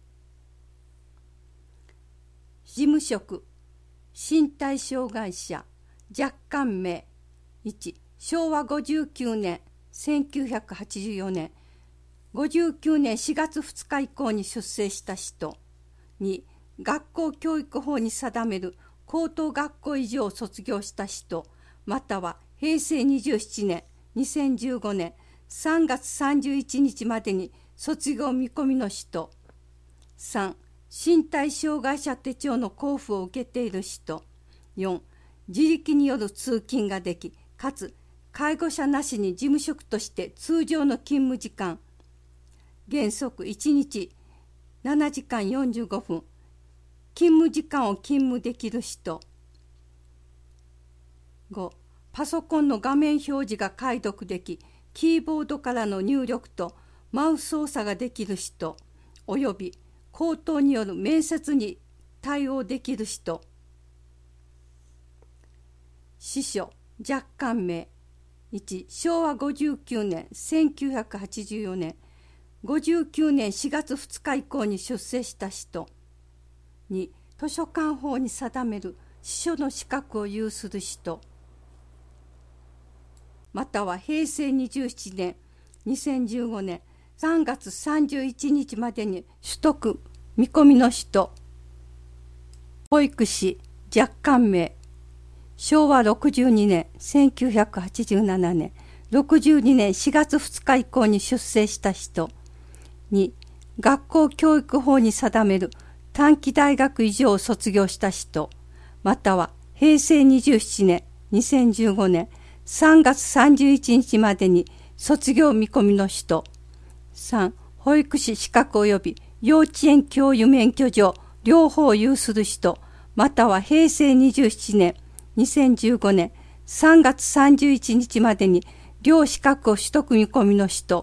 事務職、身体障害者、若干名。いち、しょうわごじゅうきゅうねんせんきゅうひゃくはちじゅうよねん、ごじゅうきゅうねんしがつふつか以降に出生した人。に、学校教育法に定める高等学校以上を卒業した人、またはへいせいにじゅうななねん、にせんじゅうごねんさんがつさんじゅういちにちまでに卒業見込みの人。さん、身体障害者手帳の交付を受けている人。よん、自力による通勤ができ、かつ介護者なしに事務職として通常の勤務時間、原則いちにちななじかんよんじゅうごふん、勤務時間を勤務できる人。ご、パソコンの画面表示が解読でき、キーボードからの入力とマウス操作ができる人、および口頭による面接に対応できる人。司書、若干名。いち、しょうわごじゅうきゅうねんせんきゅうひゃくはちじゅうよねん、ごじゅうきゅうねんしがつふつか以降に出世した人。に、図書館法に定める司書の資格を有する人。またはへいせいにじゅうななねん、にせんじゅうごねんさんがつさんじゅういちにちまでに取得見込みの人。保育士若干名。しょうわろくじゅうにねんせんきゅうひゃくはちじゅうななねんろくじゅうにねんしがつふつか以降に出生した人。に学校教育法に定める短期大学以上を卒業した人、またはへいせいにじゅうななねんにせんじゅうごねんさんがつさんじゅういちにちまでに卒業見込みの人。さん保育士資格及び幼稚園教諭免許状両方を有する人、またはへいせいにじゅうななねんにせんじゅうごねんさんがつさんじゅういちにちまでに両資格を取得見込みの人。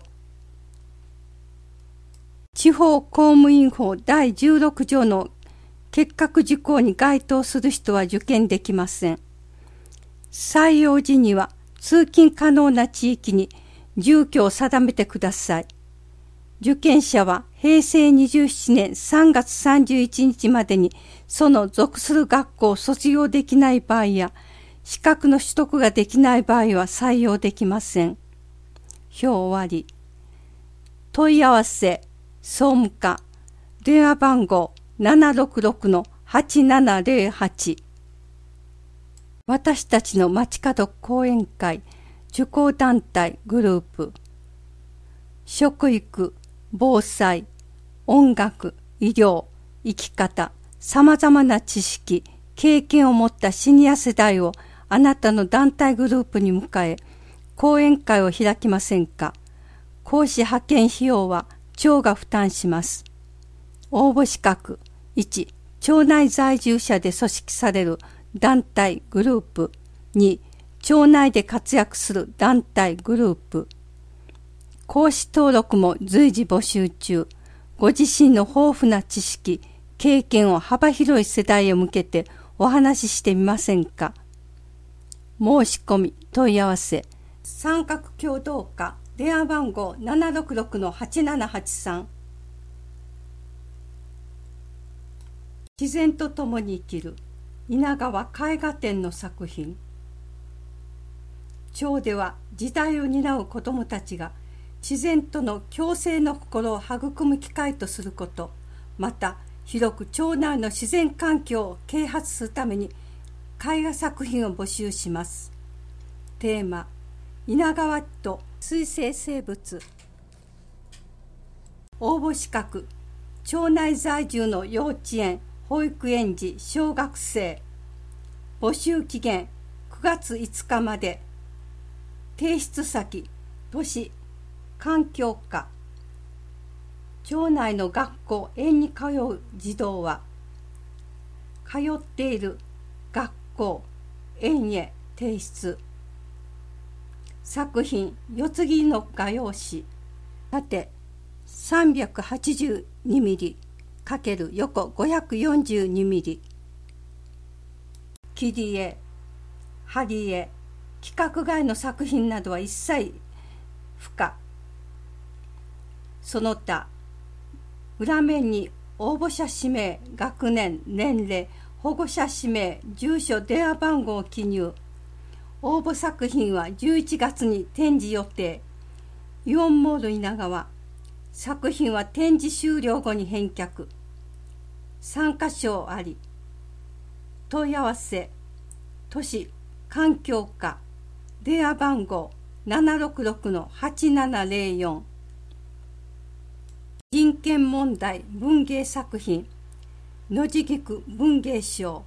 地方公務員法だいじゅうろくじょうの結核事項に該当する人は受験できません。採用時には通勤可能な地域に住居を定めてください。受験者はへいせいにじゅうななねんさんがつさんじゅういちにちまでにその属する学校を卒業できない場合や資格の取得ができない場合は採用できません。表終わり。問い合わせ総務課電話番号 ななろくろくのはちななぜろはち。私たちの街角講演会受講団体グループ。食育、防災、音楽、医療、生き方、さまざまな知識、経験を持ったシニア世代をあなたの団体グループに迎え、講演会を開きませんか。講師派遣費用は町が負担します。応募資格いち、町内在住者で組織される団体グループ。に、町内で活躍する団体グループ。講師登録も随時募集中。ご自身の豊富な知識、経験を幅広い世代へ向けてお話ししてみませんか。申し込み問い合わせ三角共同課電話番号 ななろくろくのはちななはちさん。自然と共に生きる稲川絵画展の作品。町では時代を担う子どもたちが自然との共生の心を育む機会とすること、また広く町内の自然環境を啓発するために絵画作品を募集します。テーマ、稲川と水生生物。応募資格、町内在住の幼稚園、保育園児、小学生。募集期限くがついつかまで。提出先、都市環境課。町内の学校、園に通う児童は、通っている学校、園へ提出。作品、四つ切りの画用紙。縦さんびゃくはちじゅうにミリ×横ごひゃくよんじゅうにミリ。切り絵、貼り絵、規格外の作品などは一切不可。その他、裏面に応募者氏名、学年、年齢、保護者氏名、住所、電話番号を記入。応募作品はじゅういちがつに展示予定。イオンモール稲川。作品は展示終了後に返却。参加賞あり。問い合わせ、都市環境課、電話番号 ななろくろくのはちななぜろよん。人権問題文芸作品、野地菊文芸賞。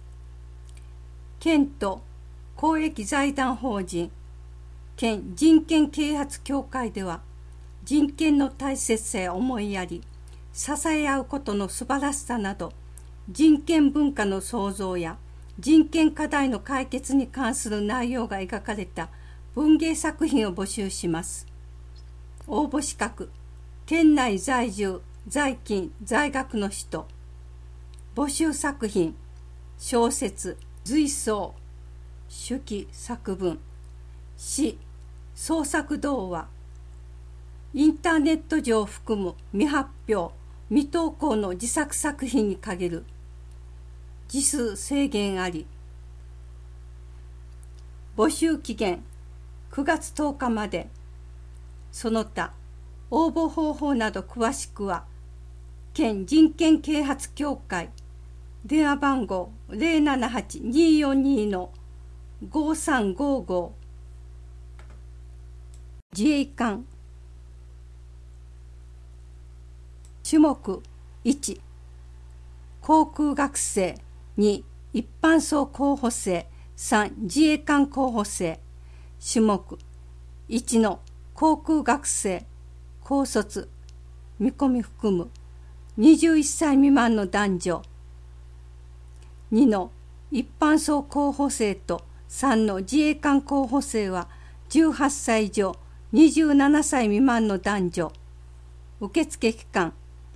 県と公益財団法人県人権啓発協会では、人権の大切さや思いやり、支え合うことの素晴らしさなど、人権文化の創造や人権課題の解決に関する内容が描かれた文芸作品を募集します。応募資格、県内在住、在勤、在学の人。募集作品、小説、随想、手記作文、詩、創作童話。インターネット上を含む未発表、未投稿の自作作品に限る。字数制限あり。募集期限くがつとおかまで。その他応募方法など詳しくは県人権啓発協会電話番号 ゼロななはち にーよんにー ごさんごーごー 自衛官種目いち航空学生、に一般層候補生、さん自衛官候補生。種目いちの航空学生、高卒、見込み含むにじゅういっさい未満の男女。にの一般層候補生とさんの自衛官候補生はじゅうはっさい以上にじゅうななさい未満の男女。受付期間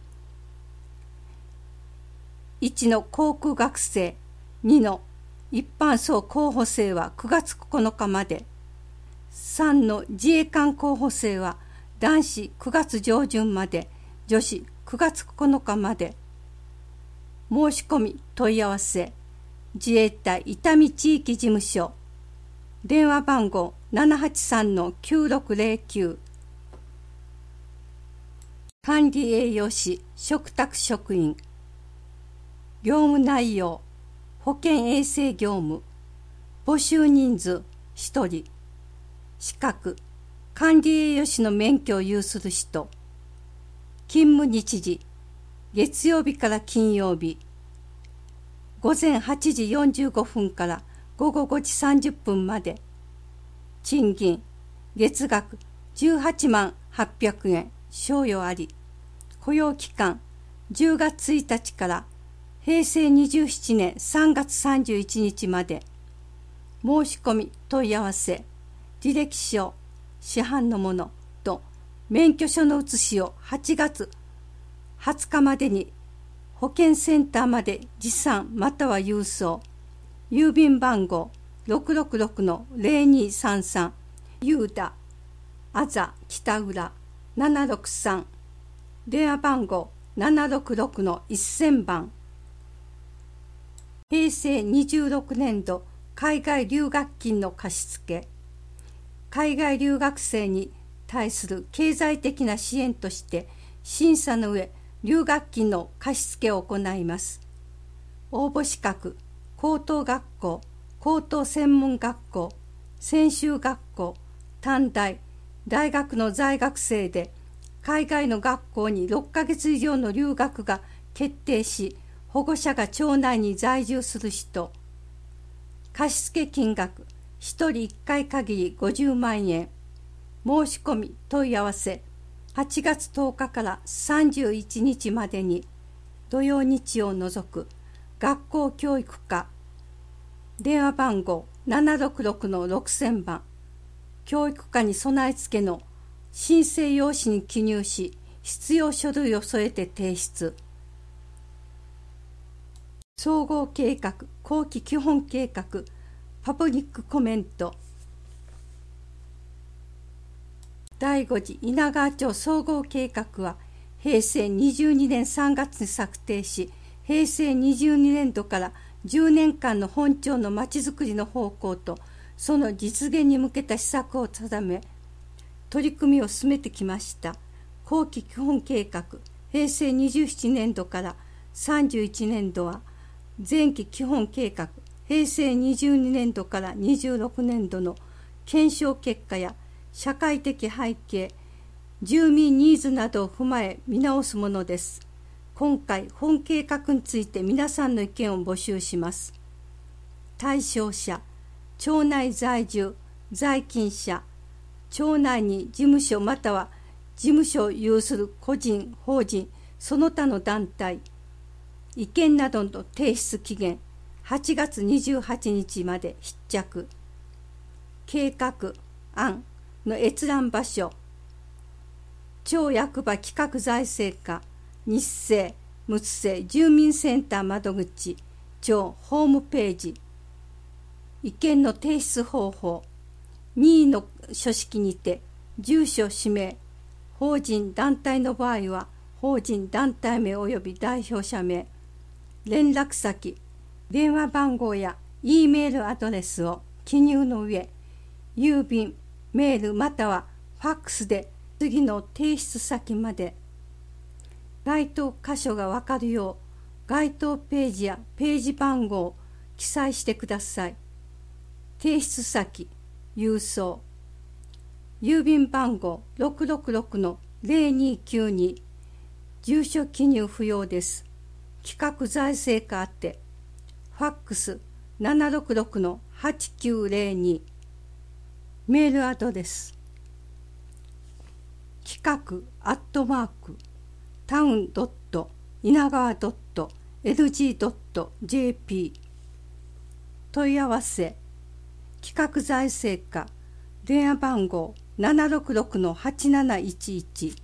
いちの航空学生、にの一般層候補生はくがつここのかまで、さんの自衛官候補生は男子くがつ上旬まで、女子くがつここのかまで。申し込み問い合わせ自衛隊伊丹地域事務所電話番号 ななはちさんのきゅうろくゼロきゅう。管理栄養士嘱託職員。業務内容保健衛生業務。募集人数ひとり。資格管理栄養士の免許を有する人。勤務日時月曜日から金曜日ごぜんはちじよんじゅうごふんからごごごじさんじゅっぷんまで。賃金月額じゅうはちまんはっぴゃくえん、賞与あり。雇用期間じゅうがつついたちからへいせいにじゅうななねんさんがつさんじゅういちにちまで。申し込み問い合わせ履歴書市販のものと免許証の写しをはちがつはつかまでに保健センターまで持参または郵送。郵便番号 ろくろくろくのゼロにさんさん ユーダあざ北浦ななろくさん。電話番号ななろくろくのせんばん。へいせいにじゅうろくねんど海外留学金の貸付。海外留学生に対する経済的な支援として審査の上留学金の貸付を行います。応募資格高等学校、高等専門学校、専修学校、短大、大学の在学生で海外の学校にろっかげつ以上の留学が決定し保護者が町内に在住する人。貸付金額ひとりいっかい限りごじゅうまんえん。申し込み問い合わせはちがつとおかからさんじゅういちにちまでに土曜日曜を除く学校教育課電話番号ななろくろくのろくせんばん。教育課に備え付けの申請用紙に記入し必要書類を添えて提出。総合計画後期基本計画パブリックコメント。だいご次稲川町総合計画はへいせいにじゅうにねんさんがつに策定し、へいせいにじゅうにねんどからじゅうねんかんの本町のまちづくりの方向とその実現に向けた施策を定め取り組みを進めてきました。後期基本計画へいせいにじゅうななねんどからさんじゅういちねんどは前期基本計画へいせいにじゅうにねんどからにじゅうろくねんどの検証結果や社会的背景、住民ニーズなどを踏まえ見直すものです。今回本計画について皆さんの意見を募集します。対象者、町内在住、在勤者、町内に事務所または事務所を有する個人、法人、その他の団体、意見などの提出期限はちがつにじゅうはちにちまで必着。計画案の閲覧場所町役場企画財政課日生むつせ住民センター窓口町ホームページ。意見の提出方法任意の書式にて住所氏名、法人団体の場合は法人団体名及び代表者名、連絡先、電話番号や E メールアドレスを記入の上、郵便、メールまたはファックスで次の提出先まで該当箇所がわかるよう該当ページやページ番号を記載してください。提出先、郵送、郵便番号 ろくろくろくのゼロにきゅうに、住所記入不要です。企画財政課宛て、ファックスななろくろくのはちきゅうゼロに、メールアドレス、企画アットマークタウンドット稲川ドットエルジードットジェーピー、問い合わせ企画財政課電話番号ななろくろくのはちなないちいち、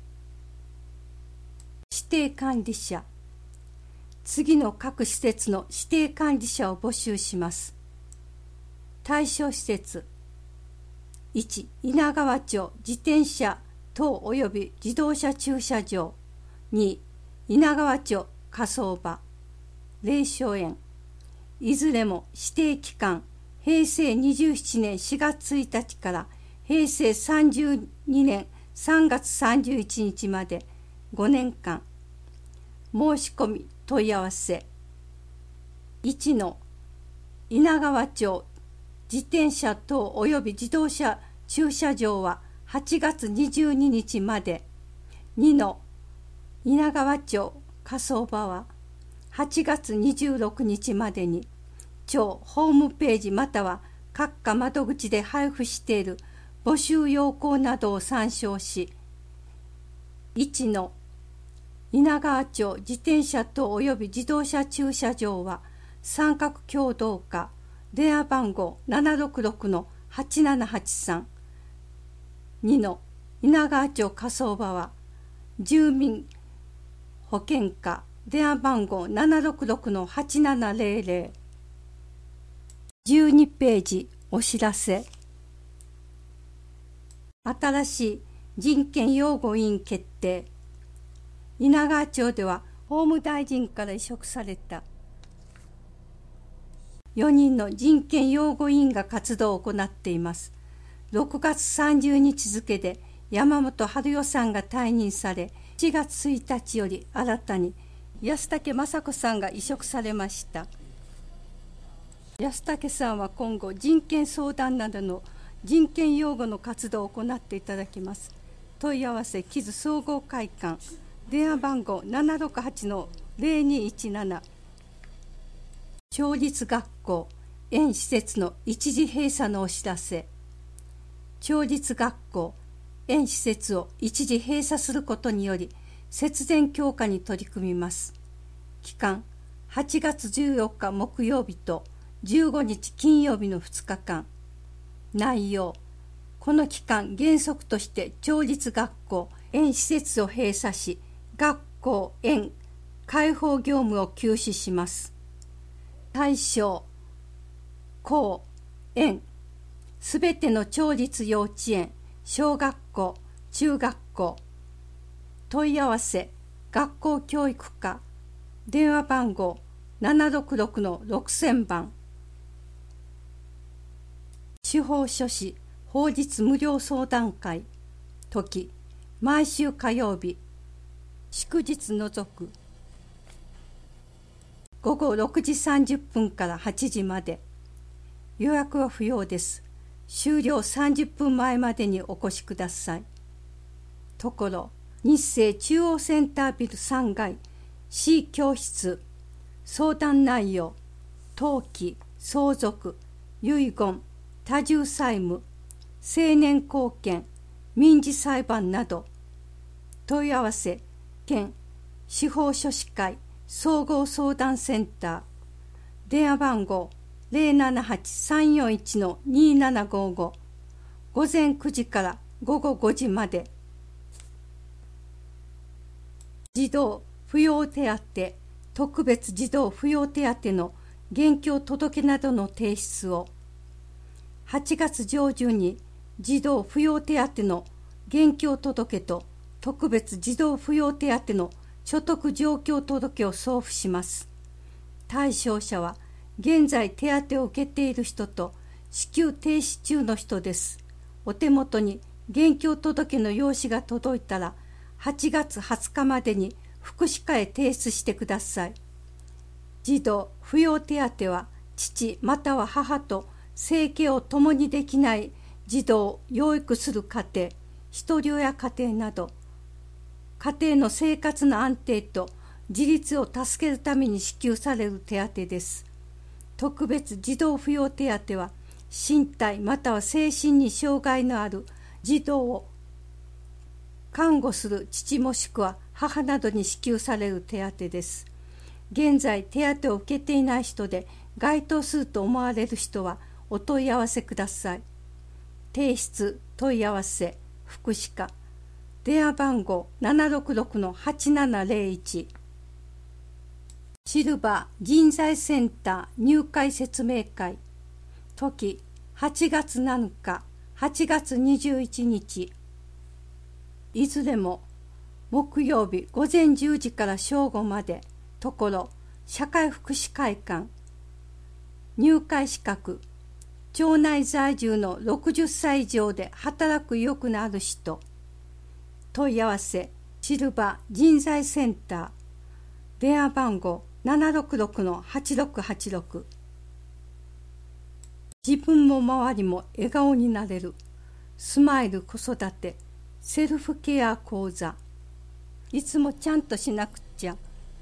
指定管理者、次の各施設の指定管理者を募集します。対象施設いち、稲川町自転車等及び自動車駐車場。に、稲川町火葬場、霊所園。いずれも指定期間、へいせいにじゅうななねんしがつついたちからへいせいさんじゅうにねんさんがつさんじゅういちにちまでごねんかん。申し込み問い合わせいちの稲川町自転車等及び自動車駐車場ははちがつにじゅうににちまで。にの稲川町火葬場ははちがつにじゅうろくにちまでに町ホームページまたは各課窓口で配布している募集要項などを参照し、いちの稲川町自転車等及び自動車駐車場は三角共同課電話番号ななろくろくのはちななはちさん。にの稲川町火葬場は住民保険課電話番号ななろくろくのはちななゼロゼロ。じゅうにページお知らせ。新しい人権擁護委員決定。稲川町では法務大臣から委嘱されたよにんの人権擁護委員が活動を行っています。ろくがつさんじゅうにち付で山本春代さんが退任され、しちがつついたちより新たに安武雅子さんが委嘱されました。安武さんは今後人権相談などの人権擁護の活動を行っていただきます。問い合わせ木津総合会館電話番号ななろくはちのゼロにいちなな。町立学校園施設の一時閉鎖のお知らせ。町立学校園施設を一時閉鎖することにより節電強化に取り組みます。期間はちがつじゅうよっか木曜日とじゅうごにち金曜日のふつかかん。内容、この期間原則として町立学校園施設を閉鎖し、学校園開放業務を休止します。対象、校園すべての町立幼稚園小学校中学校。問い合わせ学校教育課電話番号ななろくろくのろくせんばん。司法書士法律無料相談会。時毎週火曜日、祝日除く。ごごろくじさんじゅっぷんからはちじまで。予約は不要です。終了さんじゅっぷんまえまでにお越しください。ところ、日生中央センタービルさんがい C 教室。相談内容、登記、相続、遺言、多重債務、成年後見、民事裁判など。問い合わせ、県司法書士会総合相談センター。電話番号ゼロななはちさんよんいちのにななごご。午前くじから午後ごじまで。児童扶養手当、特別児童扶養手当の現況届などの提出を。はちがつ上旬に児童扶養手当の現況届と特別児童扶養手当の所得状況届を送付します。対象者は現在手当を受けている人と支給停止中の人です。お手元に現況届の用紙が届いたらはちがつはつかまでに福祉課へ提出してください。児童扶養手当は父または母と生計を共にできない児童を養育する家庭、一人親家庭など、家庭の生活の安定と自立を助けるために支給される手当です。特別児童扶養手当は身体または精神に障害のある児童を看護する父もしくは母などに支給される手当です。現在手当を受けていない人で該当すると思われる人はお問い合わせください。提出問い合わせ福祉課、電話番号 ななろくろくのはちななゼロいち。シルバー人材センター入会説明会、時はちがつなのか、はちがつにじゅういちにち、いずれも木曜日ごぜんじゅうじから正午まで、ところ社会福祉会館。入会資格、町内在住のろくじゅっさい以上で働く意欲のある人。問い合わせシルバー人材センター、電話番号 ななろくろくのはちろくはちろく。自分も周りも笑顔になれるスマイル子育てセルフケア講座。いつもちゃんとしなくちゃ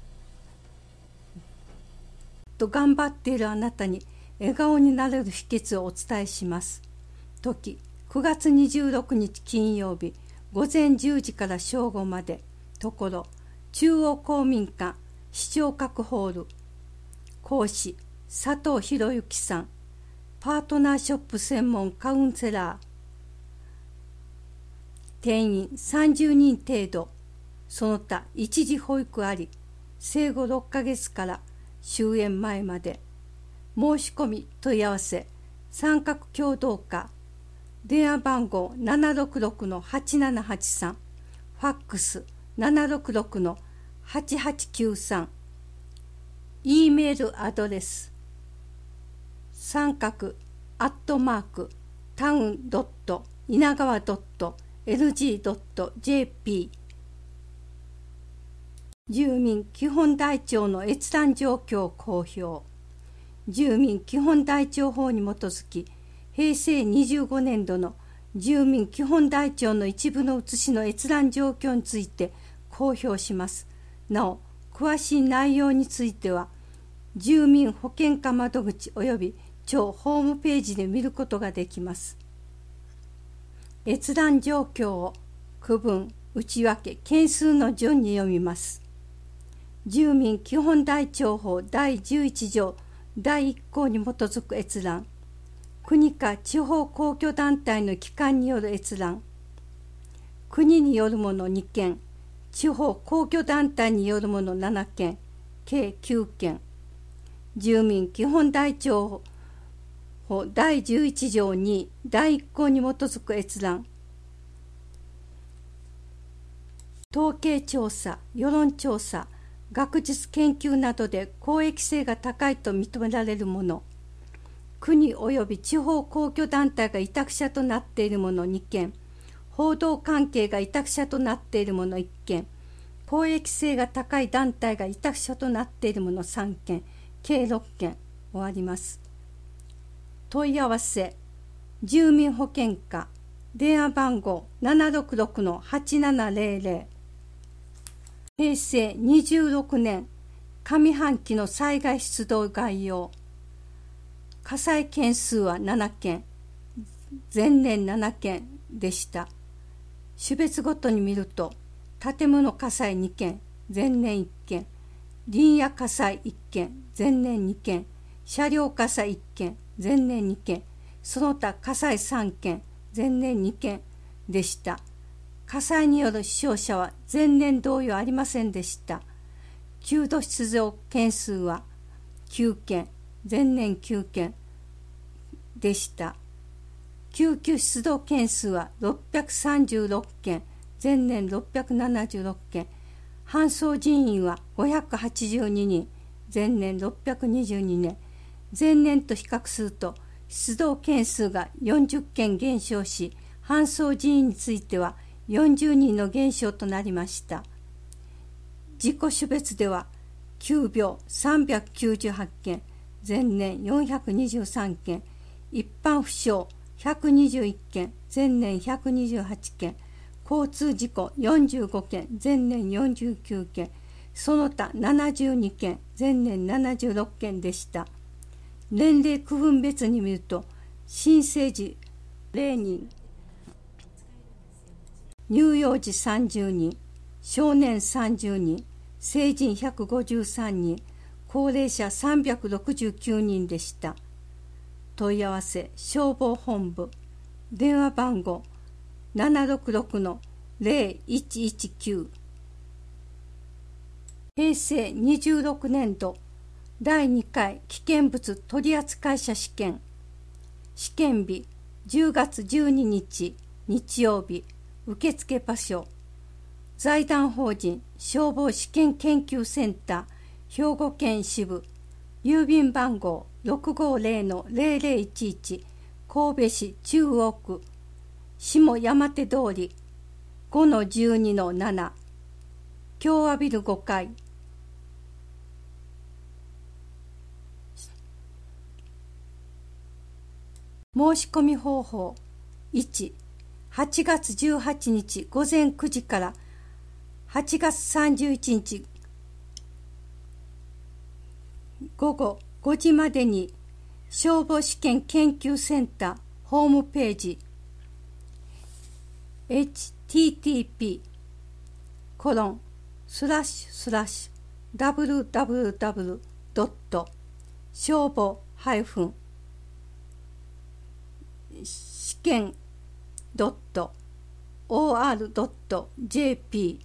と頑張っているあなたに笑顔になれる秘訣をお伝えします。時くがつにじゅうろくにち金曜日ごぜんじゅうじから正午まで、ところ中央公民館市長閣ホール。講師佐藤博之さん、パートナーショップ専門カウンセラー。定員さんじゅうにん程度、その他一時保育あり、生後ろっかげつから終園前まで。申し込み問い合わせ三角共同課、電話番号 ななろくろくのはちななはちさん、ファックス ななろくろくのはちはちきゅうさん、E メールアドレス三角アットマークタウンドット稲川ドット エルジー ドット ジェーピー。 住民基本台帳の閲覧状況公表。住民基本台帳法に基づきへいせいにじゅうごねんどの住民基本台帳の一部の写しの閲覧状況について公表します。なお詳しい内容については住民保健課窓口および町ホームページで見ることができます。閲覧状況を区分、内訳、件数の順に読みます。住民基本台帳法だいじゅういちじょうだいいっ項に基づく閲覧。国か地方公共団体の機関による閲覧。国によるものにけん、地方公共団体によるものななけん、計きゅうけん。住民基本台帳法だいじゅういちじょうにだいいっ項に基づく閲覧。統計調査、世論調査、学術研究などで公益性が高いと認められるもの。国及び地方公共団体が委託者となっているものにけん、報道関係が委託者となっているものいっけん、公益性が高い団体が委託者となっているものさんけん、計ろっけん終わります。問い合わせ住民保健課、電話番号 ななろくろくのはちななゼロゼロ。へいせいにじゅうろくねん上半期の災害出動概要。火災件数はななけん、前年ななけんでした。種別ごとに見ると、建物火災にけん、前年いっけん、林野火災いっけん、前年にけん、車両火災いっけん、前年にけん、その他火災さんけん、前年にけんでした。火災による死傷者は前年同様ありませんでした。救助出動件数はきゅうけん、前年きゅうけんでした。救急出動件数はろっぴゃくさんじゅうろっけん、前年ろっぴゃくななじゅうろっけん。搬送人員はごひゃくはちじゅうににん、前年ろっぴゃくにじゅうにねん。前年と比較すると出動件数がよんじゅっけん減少し、 搬送人員についてはよんじゅうにんの減少となりました。自己種別では急病さんびゃくきゅうじゅうはちけん、前年よんひゃくにじゅうさんけん、一般負傷ひゃくにじゅういっけん、前年ひゃくにじゅうはちけん、交通事故よんじゅうごけん、前年よんじゅうきゅうけん、その他ななじゅうにけん、前年ななじゅうろっけんでした。年齢区分別に見ると、新生児ゼロにん、乳幼児さんじゅうにん、少年さんじゅうにん、成人ひゃくごじゅうさんにん、高齢者さんびゃくろくじゅうきゅうにんでした。問い合わせ消防本部、電話番号 ななろくろくのゼロいちいちきゅう。平成にじゅうろくねんどだいにかい危険物取扱者試験。試験日じゅうがつじゅうににち日曜日。受付場所財団法人消防試験研究センター兵庫県支部。郵便番号 ろくごゼロのゼロゼロいちいち 神戸市中央区下山手通り ごのじゅうにのなな 共和ビルごかい。申し込み方法いち、はちがつじゅうはちにちごぜんくじからはちがつさんじゅういちにちごごごじまでに消防試験研究センターホームページ エイチティーティーピー コロンスラッシュスラッシュ ダブリューダブリューダブリュー ドット消防ハイフン試験ドット オーアール ドット ジェーピー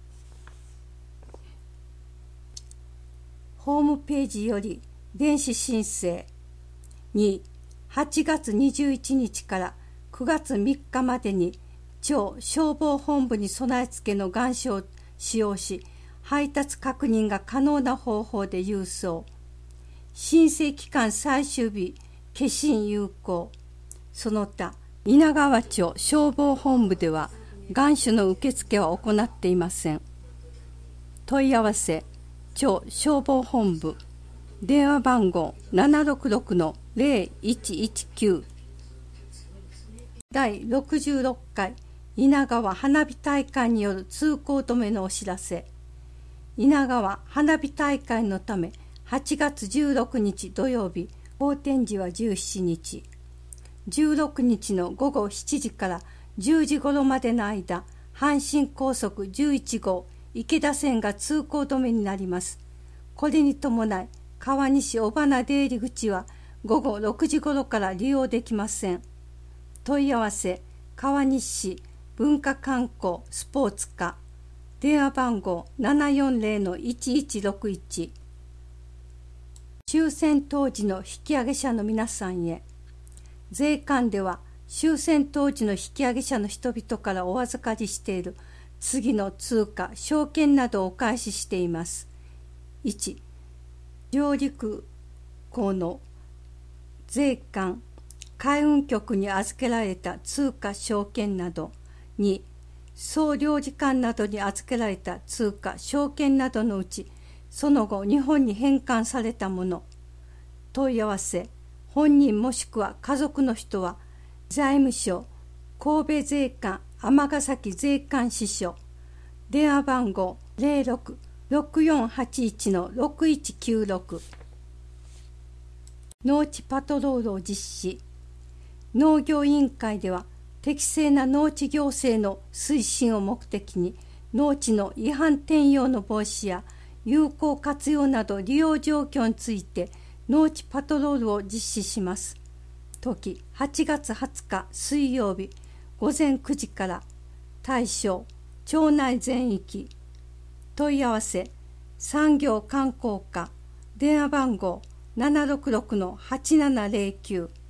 ホームページより電子申請。に、はちがつにじゅういちにちからくがつみっかまでに町消防本部に備え付けの願書を使用し、配達確認が可能な方法で郵送。申請期間最終日消印有効。その他稲川町消防本部では願書の受付は行っていません。問い合わせ町消防本部電話番号 ななろくろくのゼロいちいちきゅう。だいろくじゅうろっかい稲川花火大会による通行止めのお知らせ。稲川花火大会のためはちがつじゅうろくにち土曜日、法典時はじゅうしちにち、じゅうろくにちのごごしちじからじゅうじごろまでの間、阪神高速じゅういちごう池田線が通行止めになります。これに伴い川西尾花出入り口はごごろくじごろから利用できません。問い合わせ川西市文化観光スポーツ課電話番号 ななよんゼロのいちいちろくいち。終戦当時の引き上げ者の皆さんへ。税関では終戦当時の引き上げ者の人々からお預かりしている次の通貨証券などをお返ししています。いち、上陸港の税関海運局に預けられた通貨証券など。に、総領事館などに預けられた通貨証券などのうちその後日本に返還されたもの。問い合わせ本人もしくは家族の人は財務省神戸税関尼崎税関支所電話番号 ゼロろくろくよんはちいちのろくいちきゅうろく。農地パトロールを実施。農業委員会では適正な農地行政の推進を目的に農地の違反転用の防止や有効活用など利用状況について農地パトロールを実施します。時はちがつはつか水曜日ごぜんくじから。対象町内全域。問い合わせ産業観光課電話番号 ななろくろくのはちななゼロきゅう。